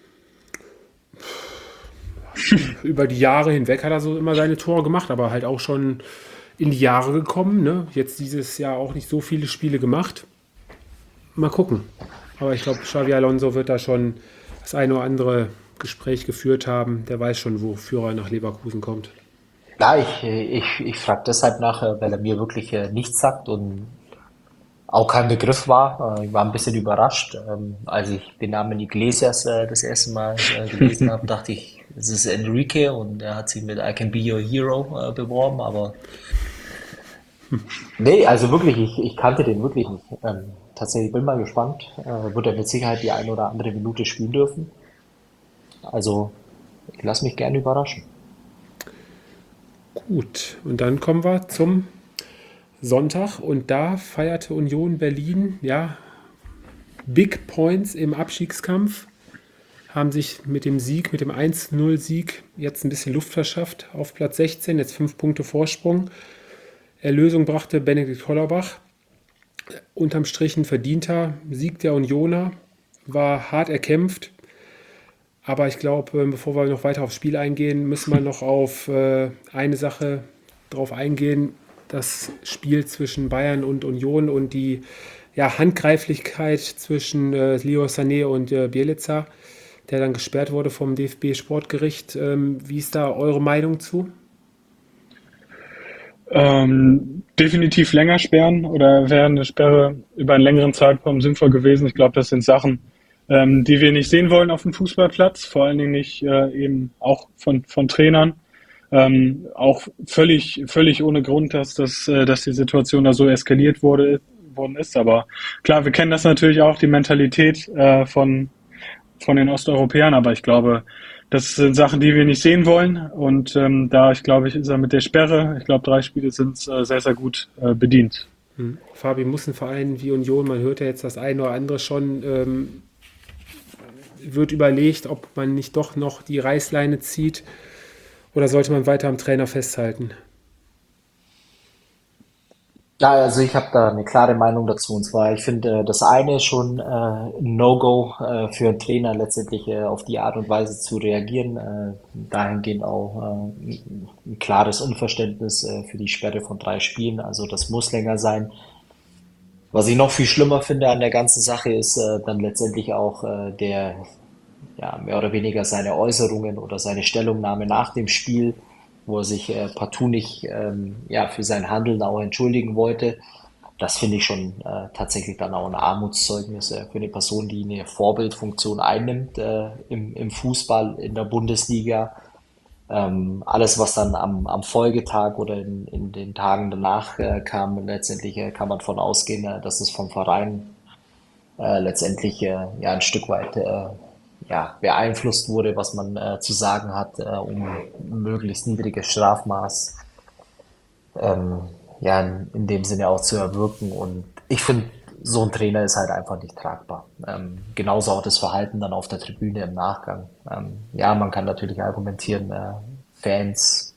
Über die Jahre hinweg hat er so immer seine Tore gemacht, aber halt auch schon in die Jahre gekommen. Ne? Jetzt dieses Jahr auch nicht so viele Spiele gemacht. Mal gucken. Aber ich glaube, Xavi Alonso wird da schon das eine oder andere Gespräch geführt haben. Der weiß schon, wofür er nach Leverkusen kommt. Ja, ich, ich, ich frage deshalb nach, äh, weil er mir wirklich äh, nichts sagt und auch kein Begriff war. Äh, Ich war ein bisschen überrascht. Ähm, Als ich den Namen Iglesias äh, das erste Mal äh, gelesen habe, dachte ich, es ist Enrique und er hat sich mit I Can Be Your Hero äh, beworben, aber nee, also wirklich, ich, ich kannte den wirklich nicht. Ähm, tatsächlich bin mal gespannt. Äh, wird er mit Sicherheit die eine oder andere Minute spielen dürfen. Also, ich lasse mich gerne überraschen. Gut, und dann kommen wir zum Sonntag und da feierte Union Berlin, ja, Big Points im Abstiegskampf, haben sich mit dem Sieg, mit dem eins null Sieg jetzt ein bisschen Luft verschafft auf Platz sechzehn, jetzt fünf Punkte Vorsprung. Erlösung brachte Benedikt Hollerbach. Unterm Strich ein verdienter Sieg der Unioner, war hart erkämpft. Aber ich glaube, bevor wir noch weiter aufs Spiel eingehen, müssen wir noch auf äh, eine Sache drauf eingehen. Das Spiel zwischen Bayern und Union und die ja, Handgreiflichkeit zwischen äh, Leo Sané und äh, Bielica, der dann gesperrt wurde vom D F B-Sportgericht. Ähm, wie ist da eure Meinung zu? Ähm, definitiv länger sperren oder wäre eine Sperre über einen längeren Zeitraum sinnvoll gewesen. Ich glaube, das sind Sachen, ähm, die wir nicht sehen wollen auf dem Fußballplatz, vor allen Dingen nicht äh, eben auch von, von Trainern. Ähm, auch völlig, völlig ohne Grund, dass, das, äh, dass die Situation da so eskaliert wurde, worden ist. Aber klar, wir kennen das natürlich auch, die Mentalität äh, von, von den Osteuropäern, aber ich glaube, das sind Sachen, die wir nicht sehen wollen. Und ähm, da, ich glaube, ich ist er mit der Sperre, ich glaube, drei Spiele sind äh, sehr, sehr gut äh, bedient. Hm. Fabi, muss ein Verein wie Union, man hört ja jetzt das eine oder andere schon, ähm, wird überlegt, ob man nicht doch noch die Reißleine zieht oder sollte man weiter am Trainer festhalten? Ja, also ich habe da eine klare Meinung dazu. Und zwar, ich finde, äh, das eine ist schon äh, ein No-Go äh, für einen Trainer letztendlich äh, auf die Art und Weise zu reagieren. Äh, dahingehend auch äh, ein ein klares Unverständnis äh, für die Sperre von drei Spielen. Also das muss länger sein. Was ich noch viel schlimmer finde an der ganzen Sache ist äh, dann letztendlich auch äh, der, ja, mehr oder weniger seine Äußerungen oder seine Stellungnahme nach dem Spiel. wo er sich äh, partout nicht ähm, ja, für sein Handeln auch entschuldigen wollte. Das finde ich schon äh, tatsächlich dann auch ein Armutszeugnis äh, für eine Person, die eine Vorbildfunktion einnimmt äh, im, im Fußball in der Bundesliga. Ähm, alles, was dann am, am Folgetag oder in, in den Tagen danach äh, kam, letztendlich äh, kann man davon ausgehen, äh, dass es vom Verein äh, letztendlich äh, ja ein Stück weit äh, ja, beeinflusst wurde, was man äh, zu sagen hat, äh, um ein möglichst niedriges Strafmaß ähm, ja, in, in dem Sinne auch zu erwirken. Und ich finde, so ein Trainer ist halt einfach nicht tragbar. Ähm, genauso auch das Verhalten dann auf der Tribüne im Nachgang. Ähm, ja, man kann natürlich argumentieren, äh, Fans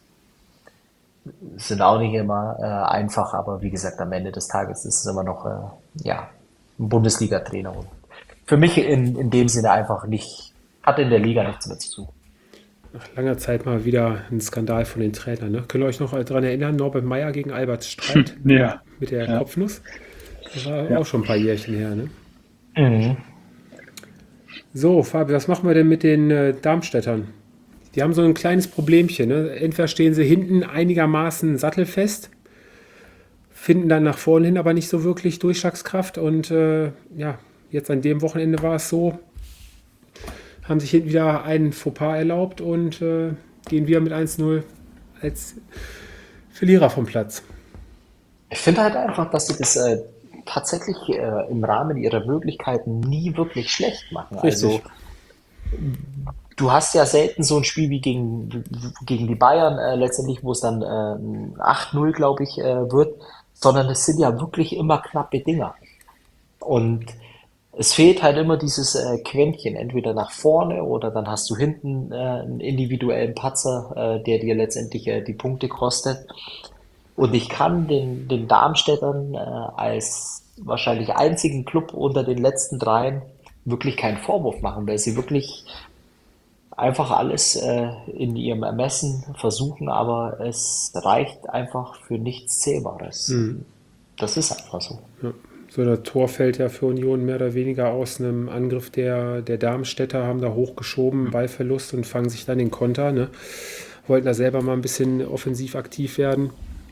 sind auch nicht immer äh, einfach, aber wie gesagt, am Ende des Tages ist es immer noch äh, ja, ein Bundesliga-Trainer. Und für mich in, in dem Sinne einfach nicht, hat in der Liga nichts mehr zu suchen. Nach langer Zeit mal wieder ein Skandal von den Trainern. Ne? Könnt ihr euch noch daran erinnern, Norbert Meyer gegen Albert Streit Ja, mit der ja, Kopfnuss? Das war ja. auch schon ein paar Jährchen her. Ne? Mhm. So, Fabi, was machen wir denn mit den äh, Darmstädtern? Die haben so ein kleines Problemchen. Ne? Entweder stehen sie hinten einigermaßen sattelfest, finden dann nach vorne hin aber nicht so wirklich Durchschlagskraft. Und äh, ja, jetzt an dem Wochenende war es so, haben sich hinten wieder einen Fauxpas erlaubt und äh, gehen wieder mit eins null als Verlierer vom Platz. Ich finde halt einfach, dass sie das äh, tatsächlich äh, im Rahmen ihrer Möglichkeiten nie wirklich schlecht machen. Also Richtig. du hast ja selten so ein Spiel wie gegen, gegen die Bayern äh, letztendlich, wo es dann äh, acht null, glaube ich, äh, wird, sondern es sind ja wirklich immer knappe Dinger. Und es fehlt halt immer dieses äh, Quäntchen, entweder nach vorne oder dann hast du hinten äh, einen individuellen Patzer, äh, der dir letztendlich äh, die Punkte kostet. Und ich kann den, den Darmstädtern äh, als wahrscheinlich einzigen Club unter den letzten dreien wirklich keinen Vorwurf machen, weil sie wirklich einfach alles äh, in ihrem Ermessen versuchen, aber es reicht einfach für nichts Zählbares. Das ist einfach so. Ja. So, das Tor fällt ja für Union mehr oder weniger aus einem Angriff der, der Darmstädter, haben da hochgeschoben, Ballverlust und fangen sich dann den Konter. Ne? Wollten da selber mal ein bisschen offensiv aktiv werden.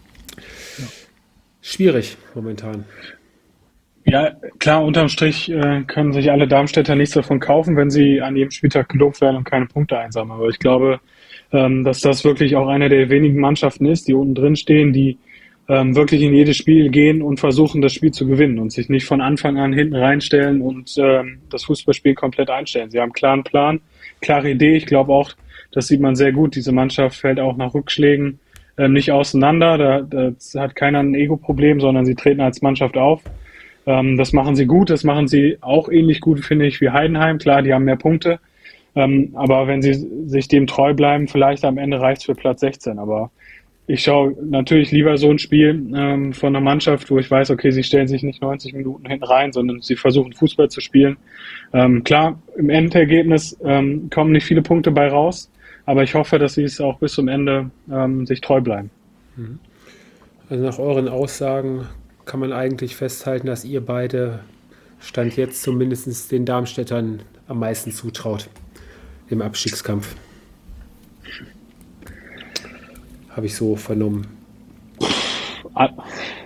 Schwierig momentan. Ja, klar, unterm Strich äh, können sich alle Darmstädter nichts davon kaufen, wenn sie an jedem Spieltag gelobt werden und keine Punkte einsammeln. Aber ich glaube, ähm, dass das wirklich auch eine der wenigen Mannschaften ist, die unten drin stehen, die ähm, wirklich in jedes Spiel gehen und versuchen, das Spiel zu gewinnen und sich nicht von Anfang an hinten reinstellen und ähm, das Fußballspiel komplett einstellen. Sie haben einen klaren Plan, klare Idee. Ich glaube auch, das sieht man sehr gut. Diese Mannschaft fällt auch nach Rückschlägen ähm, nicht auseinander. Da, da hat keiner ein Ego-Problem, sondern sie treten als Mannschaft auf. Ähm, das machen sie gut. Das machen sie auch ähnlich gut, finde ich, wie Heidenheim. Klar, die haben mehr Punkte. Ähm, aber wenn sie sich dem treu bleiben, vielleicht am Ende reicht es für Platz sechzehn. Aber ich schaue natürlich lieber so ein Spiel ähm, von einer Mannschaft, wo ich weiß, okay, sie stellen sich nicht neunzig Minuten hinten rein, sondern sie versuchen Fußball zu spielen. Ähm, klar, im Endergebnis ähm, kommen nicht viele Punkte bei raus, aber ich hoffe, dass sie es auch bis zum Ende ähm, sich treu bleiben. Also nach euren Aussagen kann man eigentlich festhalten, dass ihr beide Stand jetzt zumindest den Darmstädtern am meisten zutraut im Abstiegskampf. Habe ich so vernommen. Ah, Kann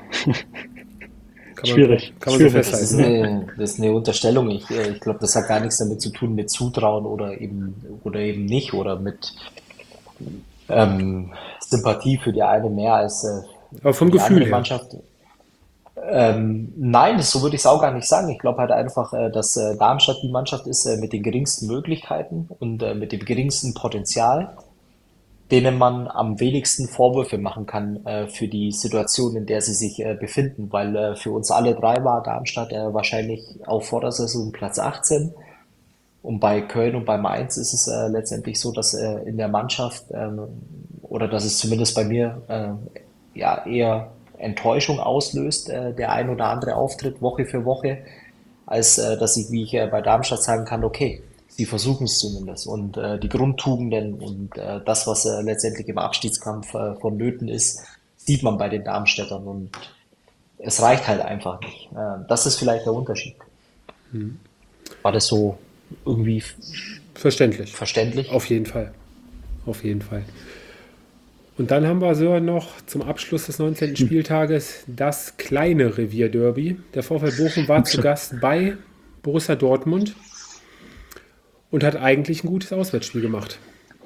man, Schwierig. Kann man Schwierig. so Das ist festhalten. Ne? eine, das ist eine Unterstellung. Ich, äh, ich glaube, das hat gar nichts damit zu tun mit Zutrauen oder eben oder eben nicht oder mit ähm, Sympathie für die eine mehr als äh, Aber für vom die Gefühl andere her. Mannschaft. Ähm, nein, das, so würde ich es auch gar nicht sagen. Ich glaube halt einfach, äh, dass äh, Darmstadt die Mannschaft ist äh, mit den geringsten Möglichkeiten und äh, mit dem geringsten Potenzial, denen man am wenigsten Vorwürfe machen kann äh, für die Situation, in der sie sich äh, befinden, weil äh, für uns alle drei war Darmstadt äh, wahrscheinlich auf Vordersaison Platz achtzehn und bei Köln und bei Mainz ist es äh, letztendlich so, dass äh, in der Mannschaft ähm, oder dass es zumindest bei mir äh, ja eher Enttäuschung auslöst, äh, der ein oder andere Auftritt Woche für Woche, als äh, dass ich, wie ich äh, bei Darmstadt sagen kann, okay, sie versuchen es zumindest und äh, die Grundtugenden und äh, das, was äh, letztendlich im Abstiegskampf äh, vonnöten ist, sieht man bei den Darmstädtern und es reicht halt einfach nicht. Äh, das ist vielleicht der Unterschied. War das so irgendwie f- Verständlich. verständlich? Auf jeden Fall. Auf jeden Fall. Und dann haben wir so noch zum Abschluss des neunzehnten Spieltages das kleine Revierderby. Der VfL Bochum war zu Gast bei Borussia Dortmund und hat eigentlich ein gutes Auswärtsspiel gemacht.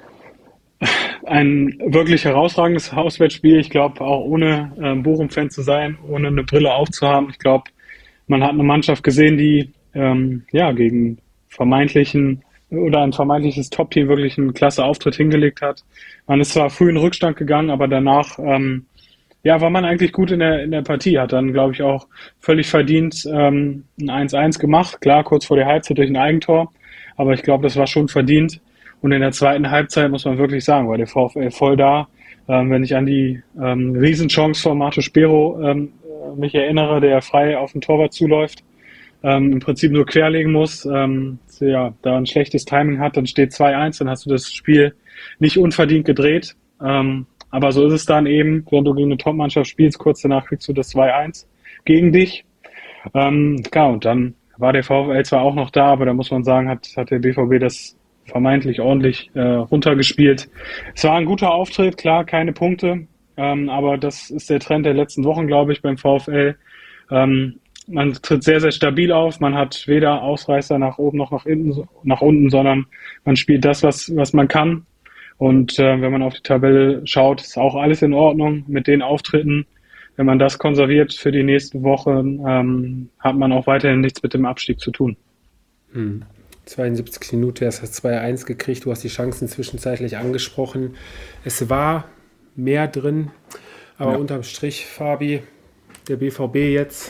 Ein wirklich herausragendes Auswärtsspiel. Ich glaube, auch ohne ähm, Bochum-Fan zu sein, ohne eine Brille aufzuhaben. Ich glaube, man hat eine Mannschaft gesehen, die ähm, ja gegen vermeintlichen oder ein vermeintliches Top-Team wirklich einen klasse Auftritt hingelegt hat. Man ist zwar früh in Rückstand gegangen, aber danach ähm, ja, war man eigentlich gut in der in der Partie. Hat dann, glaube ich, auch völlig verdient ähm, ein eins eins gemacht. Klar, kurz vor der Halbzeit durch ein Eigentor, aber ich glaube, das war schon verdient. Und in der zweiten Halbzeit muss man wirklich sagen, war der VfL voll da. Ähm, wenn ich an die ähm, Riesenchance von Marco Spero ähm, mich erinnere, der frei auf den Torwart zuläuft, ähm, im Prinzip nur querlegen muss, ähm, ja, da ein schlechtes Timing hat, dann steht zwei eins, dann hast du das Spiel nicht unverdient gedreht. Ähm, aber so ist es dann eben, wenn du gegen eine Top-Mannschaft spielst, kurz danach kriegst du das zwei eins gegen dich. Ähm, klar, und dann war der VfL zwar auch noch da, aber da muss man sagen, hat, hat der B V B das vermeintlich ordentlich äh, runtergespielt. Es war ein guter Auftritt, klar, keine Punkte, ähm, aber das ist der Trend der letzten Wochen, glaube ich, beim VfL. Ähm, man tritt sehr, sehr stabil auf, man hat weder Ausreißer nach oben noch nach, innen, nach unten, sondern man spielt das, was, was man kann. Und äh, wenn man auf die Tabelle schaut, ist auch alles in Ordnung mit den Auftritten. Wenn man das konserviert für die nächsten Wochen, ähm, hat man auch weiterhin nichts mit dem Abstieg zu tun. Hm. zweiundsiebzig Minute, erst hat zwei eins gekriegt, du hast die Chancen zwischenzeitlich angesprochen. Es war mehr drin, aber ja. Unterm Strich, Fabi, der B V B jetzt,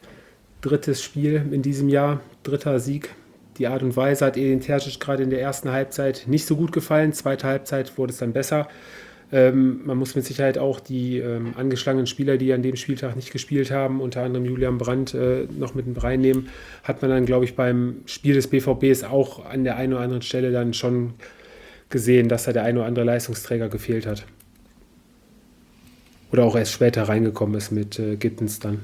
drittes Spiel in diesem Jahr, dritter Sieg. Die Art und Weise hat Edin Terzic gerade in der ersten Halbzeit nicht so gut gefallen, zweite Halbzeit wurde es dann besser. Ähm, man muss mit Sicherheit auch die ähm, angeschlagenen Spieler, die an dem Spieltag nicht gespielt haben, unter anderem Julian Brandt, äh, noch mit reinnehmen. Hat man dann, glaube ich, beim Spiel des B V Bs auch an der einen oder anderen Stelle dann schon gesehen, dass da der ein oder andere Leistungsträger gefehlt hat. Oder auch erst später reingekommen ist mit äh, Gittens dann.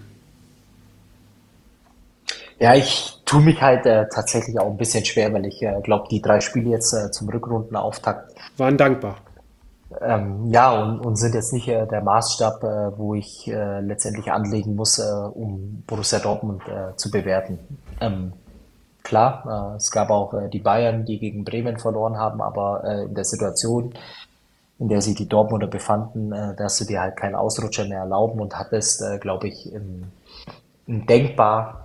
Ja, ich tue mich halt äh, tatsächlich auch ein bisschen schwer, weil ich äh, glaube, die drei Spiele jetzt äh, zum Rückrundenauftakt Waren dankbar. Ähm, ja, und, und sind jetzt nicht äh, der Maßstab, äh, wo ich äh, letztendlich anlegen muss, äh, um Borussia Dortmund äh, zu bewerten. Ähm, klar, äh, es gab auch äh, die Bayern, die gegen Bremen verloren haben, aber äh, in der Situation, in der sich die Dortmunder befanden, äh, darfst du dir halt keinen Ausrutscher mehr erlauben und hattest, äh, glaube ich, ein, ein denkbar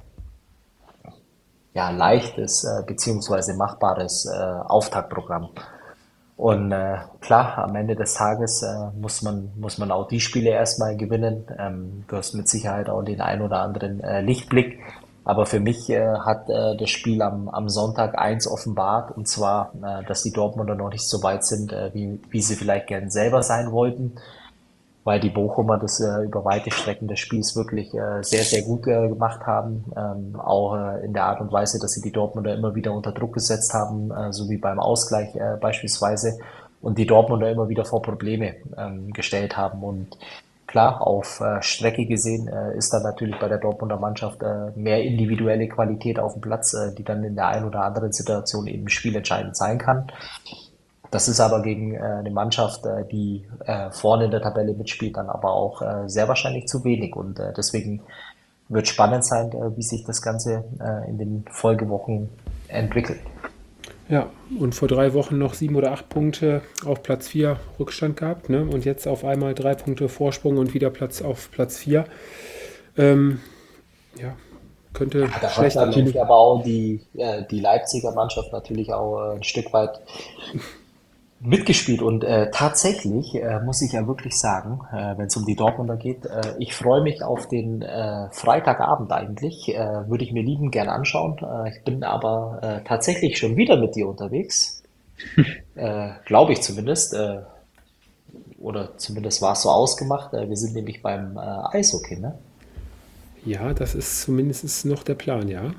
ja, leichtes äh, beziehungsweise machbares äh, Auftaktprogramm. Und äh, klar, am Ende des Tages äh, muss man, muss man auch die Spiele erstmal gewinnen. Ähm, du hast mit Sicherheit auch den ein oder anderen äh, Lichtblick. Aber für mich äh, hat äh, das Spiel am, am Sonntag eins offenbart, und zwar, äh, dass die Dortmunder noch nicht so weit sind, äh, wie, wie sie vielleicht gern selber sein wollten, weil die Bochumer das äh, über weite Strecken des Spiels wirklich äh, sehr, sehr gut äh, gemacht haben. Ähm, auch äh, in der Art und Weise, dass sie die Dortmunder immer wieder unter Druck gesetzt haben, äh, so wie beim Ausgleich äh, beispielsweise, und die Dortmunder immer wieder vor Probleme ähm, gestellt haben. Und klar, auf äh, Strecke gesehen äh, ist da natürlich bei der Dortmunder Mannschaft äh, mehr individuelle Qualität auf dem Platz, äh, die dann in der einen oder anderen Situation eben spielentscheidend sein kann. Das ist aber gegen äh, eine Mannschaft, äh, die äh, vorne in der Tabelle mitspielt, dann aber auch äh, sehr wahrscheinlich zu wenig. Und äh, deswegen wird spannend sein, äh, wie sich das Ganze äh, in den Folgewochen entwickelt. Ja, und vor drei Wochen noch sieben oder acht Punkte auf Platz vier Rückstand gehabt, ne? Und jetzt auf einmal drei Punkte Vorsprung und wieder Platz auf Platz vier. Ähm, ja, könnte Ja, da hat schlecht natürlich abgehen. aber auch die, äh, die Leipziger Mannschaft natürlich auch äh, ein Stück weit mitgespielt. Und äh, tatsächlich äh, muss ich ja wirklich sagen, äh, wenn es um die Dortmunder geht, äh, ich freue mich auf den äh, Freitagabend eigentlich. Äh, würde ich mir lieben gern anschauen. Äh, ich bin aber äh, tatsächlich schon wieder mit dir unterwegs. Äh, glaube ich zumindest. Äh, oder zumindest war es so ausgemacht. Äh, wir sind nämlich beim äh, Eishockey, ne? Ja, das ist zumindest noch der Plan, ja.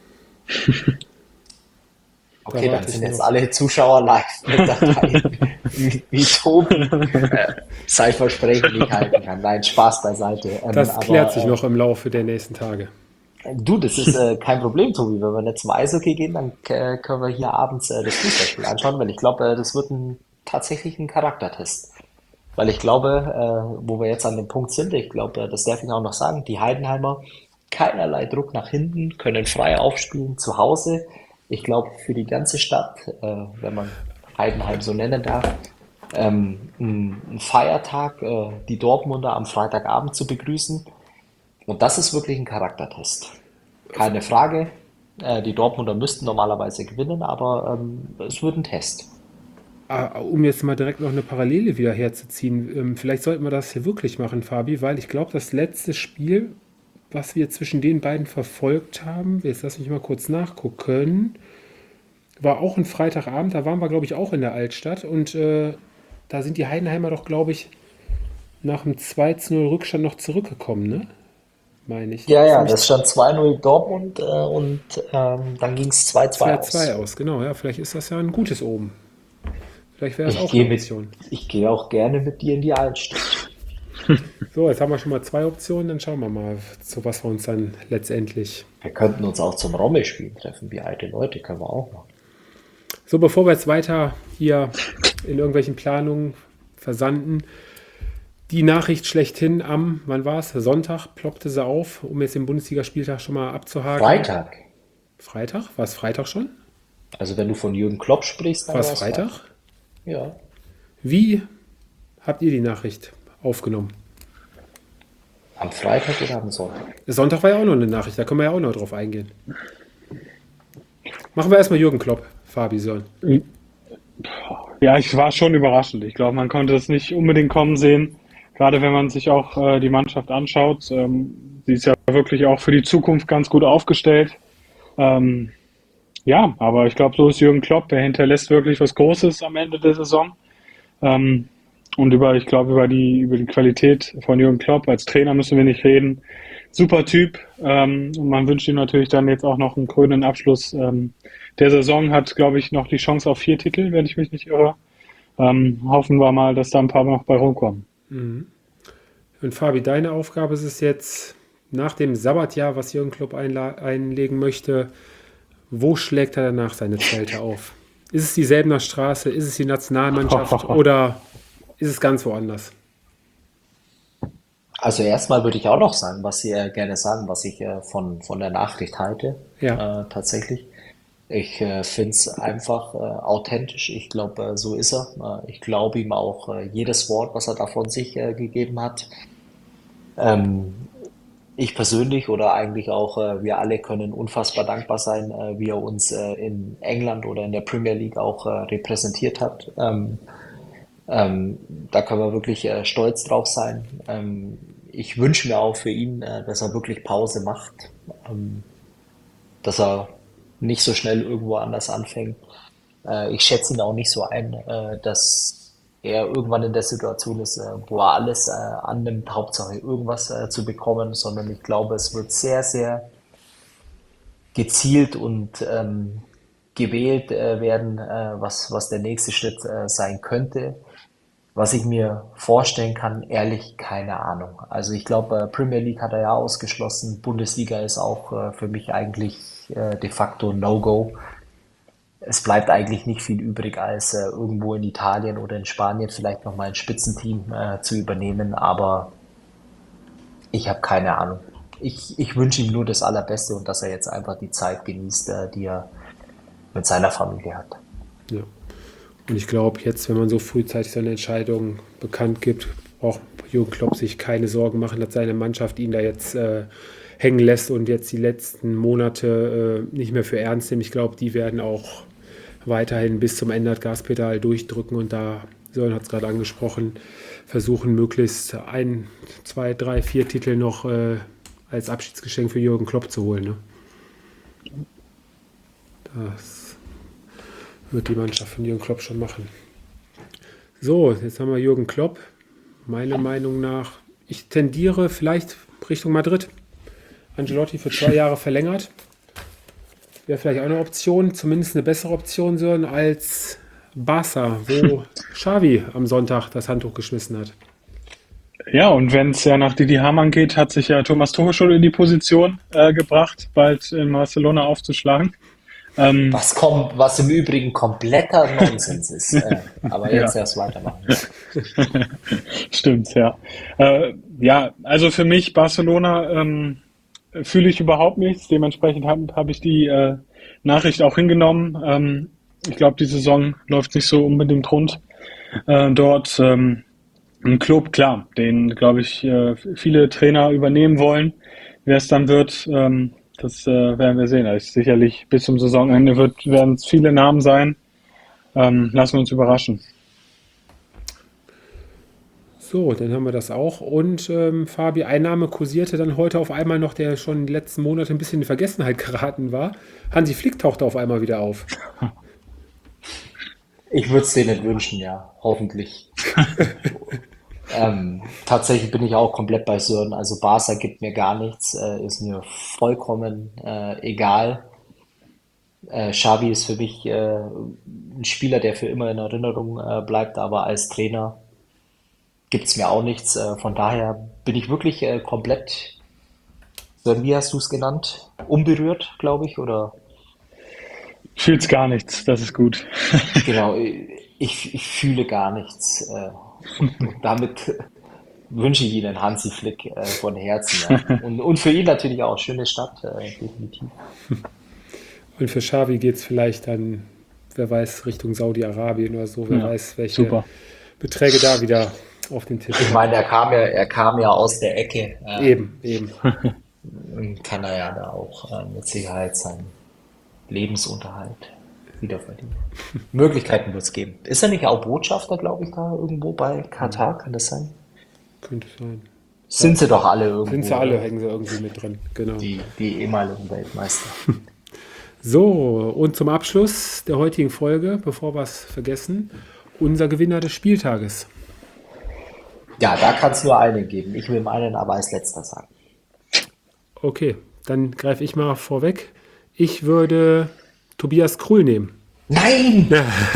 Da Okay, dann warte ich sind jetzt noch. alle Zuschauer live mit dabei, wie, wie Tobi äh, sein Versprechen nicht halten kann. Nein, Spaß beiseite. Ähm, Das klärt aber sich noch im Laufe der nächsten Tage. äh, du, das ist äh, kein Problem, Tobi. Wenn wir nicht zum Eishockey gehen, dann äh, können wir hier abends äh, das Fußballspiel anschauen, weil ich glaube, äh, das wird ein, tatsächlich ein Charaktertest. Weil ich glaube, äh, wo wir jetzt an dem Punkt sind, ich glaube, äh, das darf ich auch noch sagen, die Heidenheimer, keinerlei Druck nach hinten, können frei aufspielen zu Hause. Ich glaube, für die ganze Stadt, äh, wenn man Heidenheim so nennen darf, ähm, ein, ein Feiertag, äh, die Dortmunder am Freitagabend zu begrüßen. Und das ist wirklich ein Charaktertest. Keine Frage. Äh, die Dortmunder müssten normalerweise gewinnen, aber ähm, es wird ein Test. Ah, um jetzt mal direkt noch eine Parallele wieder herzuziehen, ähm, vielleicht sollten wir das hier wirklich machen, Fabi, weil ich glaube, das letzte Spiel, was wir zwischen den beiden verfolgt haben, jetzt lass mich mal kurz nachgucken, war auch ein Freitagabend, da waren wir, glaube ich, auch in der Altstadt und äh, da sind die Heidenheimer doch, glaube ich, nach dem zwei zu null Rückstand noch zurückgekommen, ne? Meine ich. Ja, Das ist ja, nämlich das stand zwei null Dortmund äh, und ähm, dann ging es zwei zwei zwei zwei aus. aus, genau, ja, vielleicht ist das ja ein gutes Omen. Vielleicht wäre es Ich auch eine gehe mit, Option. ich gehe auch gerne mit dir in die Altstadt. So, jetzt haben wir schon mal zwei Optionen, dann schauen wir mal, zu was wir uns dann letztendlich. Wir könnten uns auch zum Rommelspielen treffen, wie alte Leute, können wir auch machen. So, bevor wir jetzt weiter hier in irgendwelchen Planungen versanden, die Nachricht schlechthin am, wann war es? Sonntag ploppte sie auf, um jetzt den Bundesligaspieltag schon mal abzuhaken. Freitag. Freitag? War es Freitag schon? Also wenn du von Jürgen Klopp sprichst, War dann es war es Freitag? Freitag. Ja, Wie habt ihr die Nachricht aufgenommen? am Freitag oder am Sonntag. Sonntag war ja auch noch eine Nachricht, da können wir ja auch noch drauf eingehen. Machen wir erstmal Jürgen Klopp, Fabi Sören. Ja, ich war schon überraschend. Ich glaube, man konnte es nicht unbedingt kommen sehen. Gerade wenn man sich auch äh, die Mannschaft anschaut. Ähm, sie ist ja wirklich auch für die Zukunft ganz gut aufgestellt. Ähm, ja, aber ich glaube, so ist Jürgen Klopp. Er hinterlässt wirklich was Großes am Ende der Saison. Ähm, und über, ich glaube, über die, über die Qualität von Jürgen Klopp als Trainer müssen wir nicht reden. Super Typ. Ähm, und man wünscht ihm natürlich dann jetzt auch noch einen krönenden Abschluss. Ähm, der Saison hat, glaube ich, noch die Chance auf vier Titel, wenn ich mich nicht irre. Ähm, hoffen wir mal, dass da ein paar noch bei rumkommen. Und Fabi, deine Aufgabe ist es jetzt, nach dem Sabbatjahr, was Jürgen Klopp einla- einlegen möchte, wo schlägt er danach seine Zelte auf? Ist es die Selbener Straße, ist es die Nationalmannschaft oder ist es ganz woanders? Also erstmal würde ich auch noch sagen, was Sie äh, gerne sagen, was ich äh, von, von der Nachricht halte, Ja, äh, tatsächlich. Ich äh, finde es einfach äh, authentisch. Ich glaube, äh, so ist er. Äh, ich glaube ihm auch äh, jedes Wort, was er da von sich äh, gegeben hat. Ähm, Ich persönlich oder eigentlich auch äh, wir alle können unfassbar dankbar sein, äh, wie er uns äh, in England oder in der Premier League auch äh, repräsentiert hat. Ähm, ähm, da können wir wirklich äh, stolz drauf sein. Ähm, ich wünsche mir auch für ihn, äh, dass er wirklich Pause macht, ähm, dass er nicht so schnell irgendwo anders anfängt. Äh, ich schätze ihn auch nicht so ein, äh, dass er irgendwann in der Situation ist, äh, wo er alles äh, annimmt, Hauptsache irgendwas äh, zu bekommen, sondern ich glaube, es wird sehr, sehr gezielt und ähm, gewählt äh, werden, äh, was, was der nächste Schritt äh, sein könnte. Was ich mir vorstellen kann, ehrlich, keine Ahnung. Also ich glaube, äh, Premier League hat er ja ausgeschlossen, Bundesliga ist auch äh, für mich eigentlich äh, de facto No-Go. Es bleibt eigentlich nicht viel übrig, als äh, irgendwo in Italien oder in Spanien vielleicht nochmal ein Spitzenteam äh, zu übernehmen, aber ich habe keine Ahnung. Ich, ich wünsche ihm nur das Allerbeste und dass er jetzt einfach die Zeit genießt, äh, die er mit seiner Familie hat. ja. Und ich glaube, jetzt, wenn man so frühzeitig seine Entscheidung bekannt gibt, braucht Jürgen Klopp sich keine Sorgen machen, dass seine Mannschaft ihn da jetzt äh, hängen lässt und jetzt die letzten Monate äh, nicht mehr für ernst nehmen. Ich glaube, die werden auch weiterhin bis zum Ende das Gaspedal durchdrücken und da, Sören hat es gerade angesprochen, versuchen möglichst ein, zwei, drei, vier Titel noch äh, als Abschiedsgeschenk für Jürgen Klopp zu holen. Ne? Das wird die Mannschaft von Jürgen Klopp schon machen. So, jetzt haben wir Jürgen Klopp. Meiner Meinung nach, ich tendiere vielleicht Richtung Madrid. Ancelotti für zwei Jahre verlängert. Wäre vielleicht auch eine Option, zumindest eine bessere Option, Sören, als Barca, wo Xavi am Sonntag das Handtuch geschmissen hat. Ja, und wenn es ja nach Didi Hamann geht, hat sich ja Thomas Tuchel schon in die Position äh, gebracht, bald in Barcelona aufzuschlagen. Ähm, Was kommt, was im Übrigen kompletter Nonsens ist. Äh, aber ja, jetzt erst weitermachen. stimmt, ja. Äh, ja, also für mich Barcelona ähm, fühle ich überhaupt nichts. Dementsprechend habe hab ich die äh, Nachricht auch hingenommen. Ähm, ich glaube, die Saison läuft nicht so unbedingt rund. Äh, dort ähm, ein Club, klar, den, glaube ich, äh, viele Trainer übernehmen wollen. Wer es dann wird, ähm, das äh, werden wir sehen. Also sicherlich bis zum Saisonende wird, werden es viele Namen sein. Ähm, lassen wir uns überraschen. So, dann haben wir das auch. Und ähm, Fabi, ein Name kursierte dann heute auf einmal noch, der schon die letzten Monate ein bisschen in Vergessenheit geraten war. Hansi Flick tauchte auf einmal wieder auf. Ich würde es denen wünschen, ja, hoffentlich. Ähm, tatsächlich bin ich auch komplett bei Sören. Also Barca gibt mir gar nichts, äh, ist mir vollkommen äh, egal. Äh, Xavi ist für mich äh, ein Spieler, der für immer in Erinnerung äh, bleibt, aber als Trainer gibt's mir auch nichts. Äh, von daher bin ich wirklich äh, komplett, Sören, wie hast du es genannt? Unberührt, glaube ich, oder? Fühlt's gar nichts, das ist gut. Genau, ich, ich fühle gar nichts. Äh, und, und damit wünsche ich Ihnen Hansi Flick äh, von Herzen. Ja. Und, und für ihn natürlich auch schöne Stadt, äh, definitiv. Und für Xavi geht es vielleicht dann, wer weiß, Richtung Saudi-Arabien oder so, wer Ja, weiß, welche super. Beträge da wieder auf den Tisch Ich kommen. meine, er kam ja, er kam ja aus der Ecke, äh, Eben, eben. kann er ja da auch äh, mit Sicherheit seinen Lebensunterhalt wiederverdienen. Möglichkeiten wird es geben. Ist er nicht auch Botschafter, glaube ich, da irgendwo bei Katar? Kann das sein? Könnte sein. Sind sie doch alle Sind irgendwo, sie alle, oder? hängen sie irgendwie mit drin. Genau. Die, die ehemaligen Weltmeister. So, und zum Abschluss der heutigen Folge, bevor wir es vergessen, unser Gewinner des Spieltages. Ja, da kann es nur einen geben. Ich will meinen aber als letzter sagen. Okay, dann greife ich mal vorweg. Ich würde Tobias Krul nehmen. Nein!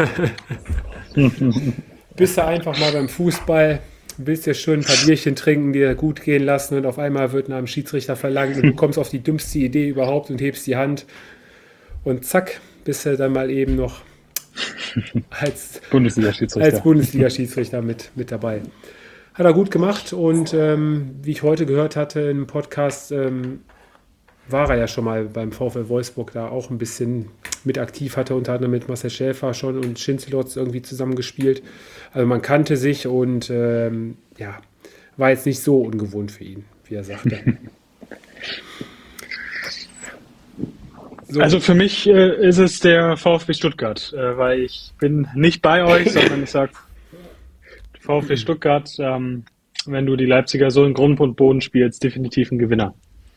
Bist du einfach mal beim Fußball, willst dir schön ein paar Bierchen trinken, dir gut gehen lassen und auf einmal wird nach einem Schiedsrichter verlangt und du kommst auf die dümmste Idee überhaupt und hebst die Hand und zack, bist du dann mal eben noch als, Bundesliga-Schiedsrichter. als Bundesliga-Schiedsrichter mit, mit dabei. Hat er gut gemacht und ähm, wie ich heute gehört hatte im Podcast, ähm, war er ja schon mal beim VfL Wolfsburg da auch ein bisschen mit aktiv, hatte unter anderem mit Marcel Schäfer schon und Schinzelotz irgendwie zusammengespielt. Also man kannte sich und ähm, ja, war jetzt nicht so ungewohnt für ihn, wie er sagte. So. Also für mich äh, ist es der VfB Stuttgart, äh, weil ich bin nicht bei euch, sondern ich sage VfB Stuttgart, ähm, wenn du die Leipziger so in Grund und Boden spielst, definitiv ein Gewinner.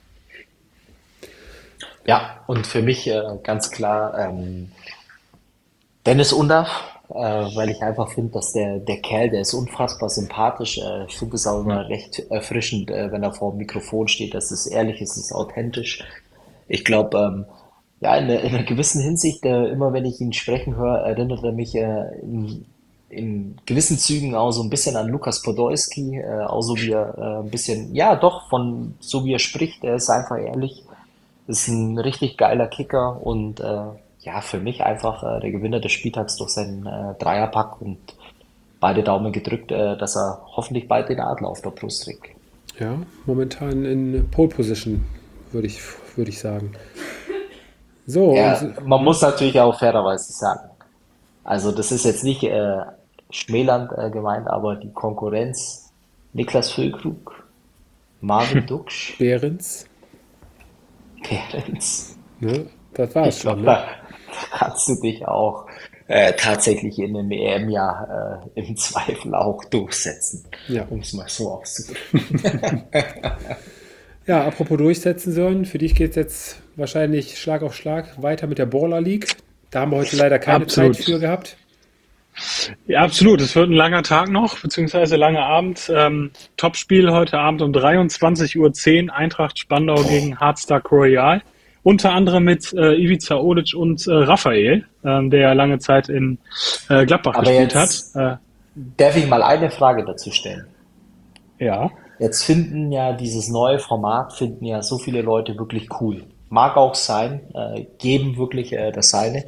Ja, und für mich äh, ganz klar ähm, Dennis Undaff, äh, weil ich einfach finde, dass der, der Kerl, der ist unfassbar sympathisch. Äh, ich finde es auch immer recht erfrischend, äh, wenn er vor dem Mikrofon steht. Das ist ehrlich, es ist authentisch. Ich glaube, ähm, ja, in, einer- in einer gewissen Hinsicht, äh, immer wenn ich ihn sprechen höre, erinnert er mich äh, in, in gewissen Zügen auch so ein bisschen an Lukas Podolski, äh, auch so wie er äh, ein bisschen, ja doch, von so wie er spricht, er ist einfach ehrlich. Ist ein richtig geiler Kicker und äh, ja, für mich einfach äh, der Gewinner des Spieltags durch seinen äh, Dreierpack und beide Daumen gedrückt, äh, dass er hoffentlich bald den Adler auf der Brust trägt. Ja, momentan in Pole Position, würde ich, würde ich sagen. So, Ja, und, man muss natürlich auch fairerweise sagen, also das ist jetzt nicht äh, schmälernd äh, gemeint, aber die Konkurrenz Niklas Füllkrug, Marvin Duksch, Behrens, Behrens, ne, das war es ich schon, glaube, ne? da kannst du dich auch äh, tatsächlich in einem E M-Jahr äh, im Zweifel auch durchsetzen, Ja. um es mal so auszudrücken. Ja, apropos durchsetzen, Sören, für dich geht es jetzt wahrscheinlich Schlag auf Schlag weiter mit der Baller League. Da haben wir heute leider keine Absolut. Zeit für gehabt. Ja, absolut. Es wird ein langer Tag noch, beziehungsweise langer Abend. Ähm, Topspiel heute Abend um dreiundzwanzig Uhr zehn, Eintracht Spandau gegen Hardstark Royal. Unter anderem mit äh, Ivica Olic und äh, Raphael, ähm, der ja lange Zeit in äh, Gladbach Aber gespielt jetzt hat. darf ich mal eine Frage dazu stellen. Äh, ja. Jetzt finden ja dieses neue Format, finden ja so viele Leute wirklich cool. mag auch sein, äh, geben wirklich äh, das Seine.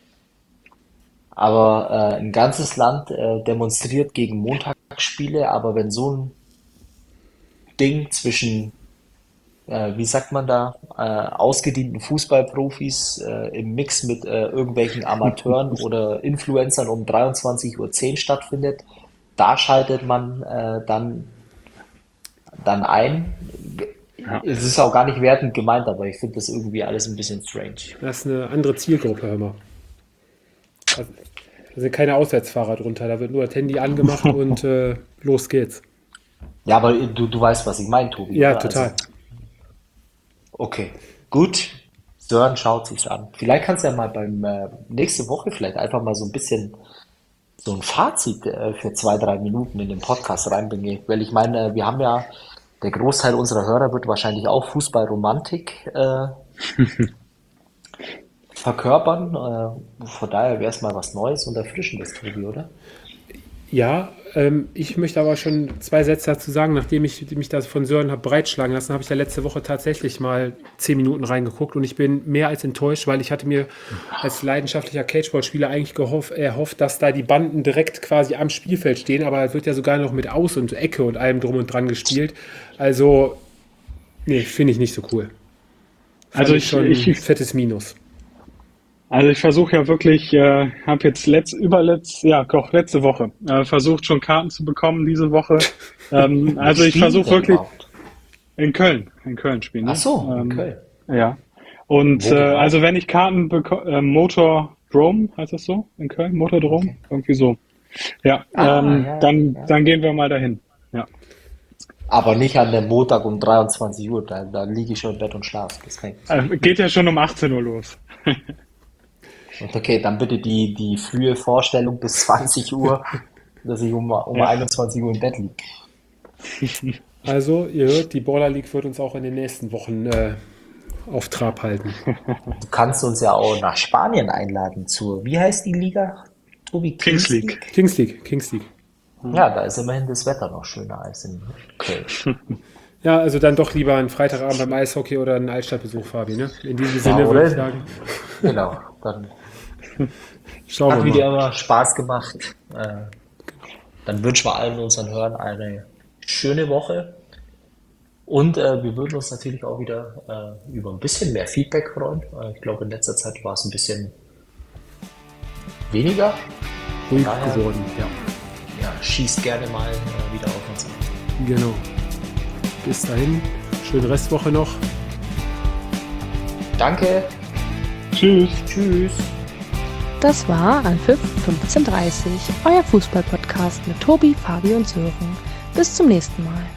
Aber äh, ein ganzes Land äh, demonstriert gegen Montagsspiele, aber wenn so ein Ding zwischen, äh, wie sagt man da, äh, ausgedienten Fußballprofis äh, im Mix mit äh, irgendwelchen Amateuren oder Influencern um dreiundzwanzig Uhr zehn stattfindet, da schaltet man äh, dann, dann ein. Ja. Es ist auch gar nicht wertend gemeint, aber ich finde das irgendwie alles ein bisschen strange. Das ist eine andere Zielgruppe, hör mal. Also, da sind keine Auswärtsfahrer drunter, da wird nur das Handy angemacht und äh, los geht's. Ja, aber du, du weißt, was ich meine, Tobi, Ja, oder? Also, total. okay, gut. Sören schaut sich's an. Vielleicht kannst du ja mal beim äh, nächste Woche vielleicht einfach mal so ein bisschen so ein Fazit äh, für zwei, drei Minuten in den Podcast reinbringen. Weil ich meine, wir haben ja, der Großteil unserer Hörer wird wahrscheinlich auch Fußballromantik äh, verkörpern. Äh, von daher wäre es mal was Neues und Erfrischendes, Tobi, oder? Ja, ähm, ich möchte aber schon zwei Sätze dazu sagen. Nachdem ich mich das von Sören habe breitschlagen lassen, habe ich ja letzte Woche tatsächlich mal zehn Minuten reingeguckt und ich bin mehr als enttäuscht, weil ich hatte mir als leidenschaftlicher Cageball-Spieler eigentlich gehoff, erhofft, dass da die Banden direkt quasi am Spielfeld stehen, aber es wird ja sogar noch mit Aus- und Ecke und allem drum und dran gespielt. Also, nee, finde ich nicht so cool. Fand Also ich ich, schon ein ich, fettes Minus. also ich versuche ja wirklich, äh, habe jetzt letzt, überletzt, ja, doch letzte Woche äh, versucht schon Karten zu bekommen diese Woche. Ähm, Wo also ich spielen die versuche denn wirklich überhaupt? in Köln, in Köln spielen Ach die. so, in Ähm, Köln. ja. Und Wo äh, genau? also wenn ich Karten bekomme, äh, Motordrome, heißt das so in Köln? Motordrome? Okay. Irgendwie so. Ja, Ah, ähm, ja, ja, dann, ja. dann gehen wir mal dahin. Ja. Aber nicht an dem Montag um dreiundzwanzig Uhr, da, da liege ich schon im Bett und schlafe. Das kann ich nicht Äh, machen. geht ja schon um achtzehn Uhr los. Und okay, dann bitte die, die frühe Vorstellung bis zwanzig Uhr, dass ich um, um Ja. einundzwanzig Uhr im Bett liege. Also, ihr hört, die Baller League wird uns auch in den nächsten Wochen äh, auf Trab halten. Du kannst uns ja auch nach Spanien einladen zur, wie heißt die Liga, Tobi? Kings Kings League. League? Kings League, Kings League. Ja, da ist immerhin das Wetter noch schöner als in Köln. Ja, also dann doch lieber einen Freitagabend beim Eishockey oder einen Altstadtbesuch, Fabi. Ne? In diesem Ja, Sinne würde ich oder? sagen, Genau, dann schauen hat wir wieder mal. immer Spaß gemacht. Äh, dann wünschen wir allen unseren Hörern eine schöne Woche. Und äh, wir würden uns natürlich auch wieder äh, über ein bisschen mehr Feedback freuen. Äh, ich glaube, in letzter Zeit war es ein bisschen weniger. Ruhig Daher, geworden, ja. ja, schießt gerne mal äh, wieder auf uns an. Genau. Bis dahin, schöne Restwoche noch. Danke, Tschüss. tschüss. Das war Anpfiff fünfzehn Uhr dreißig, euer Fußball-Podcast mit Tobi, Fabi und Sören. Bis zum nächsten Mal.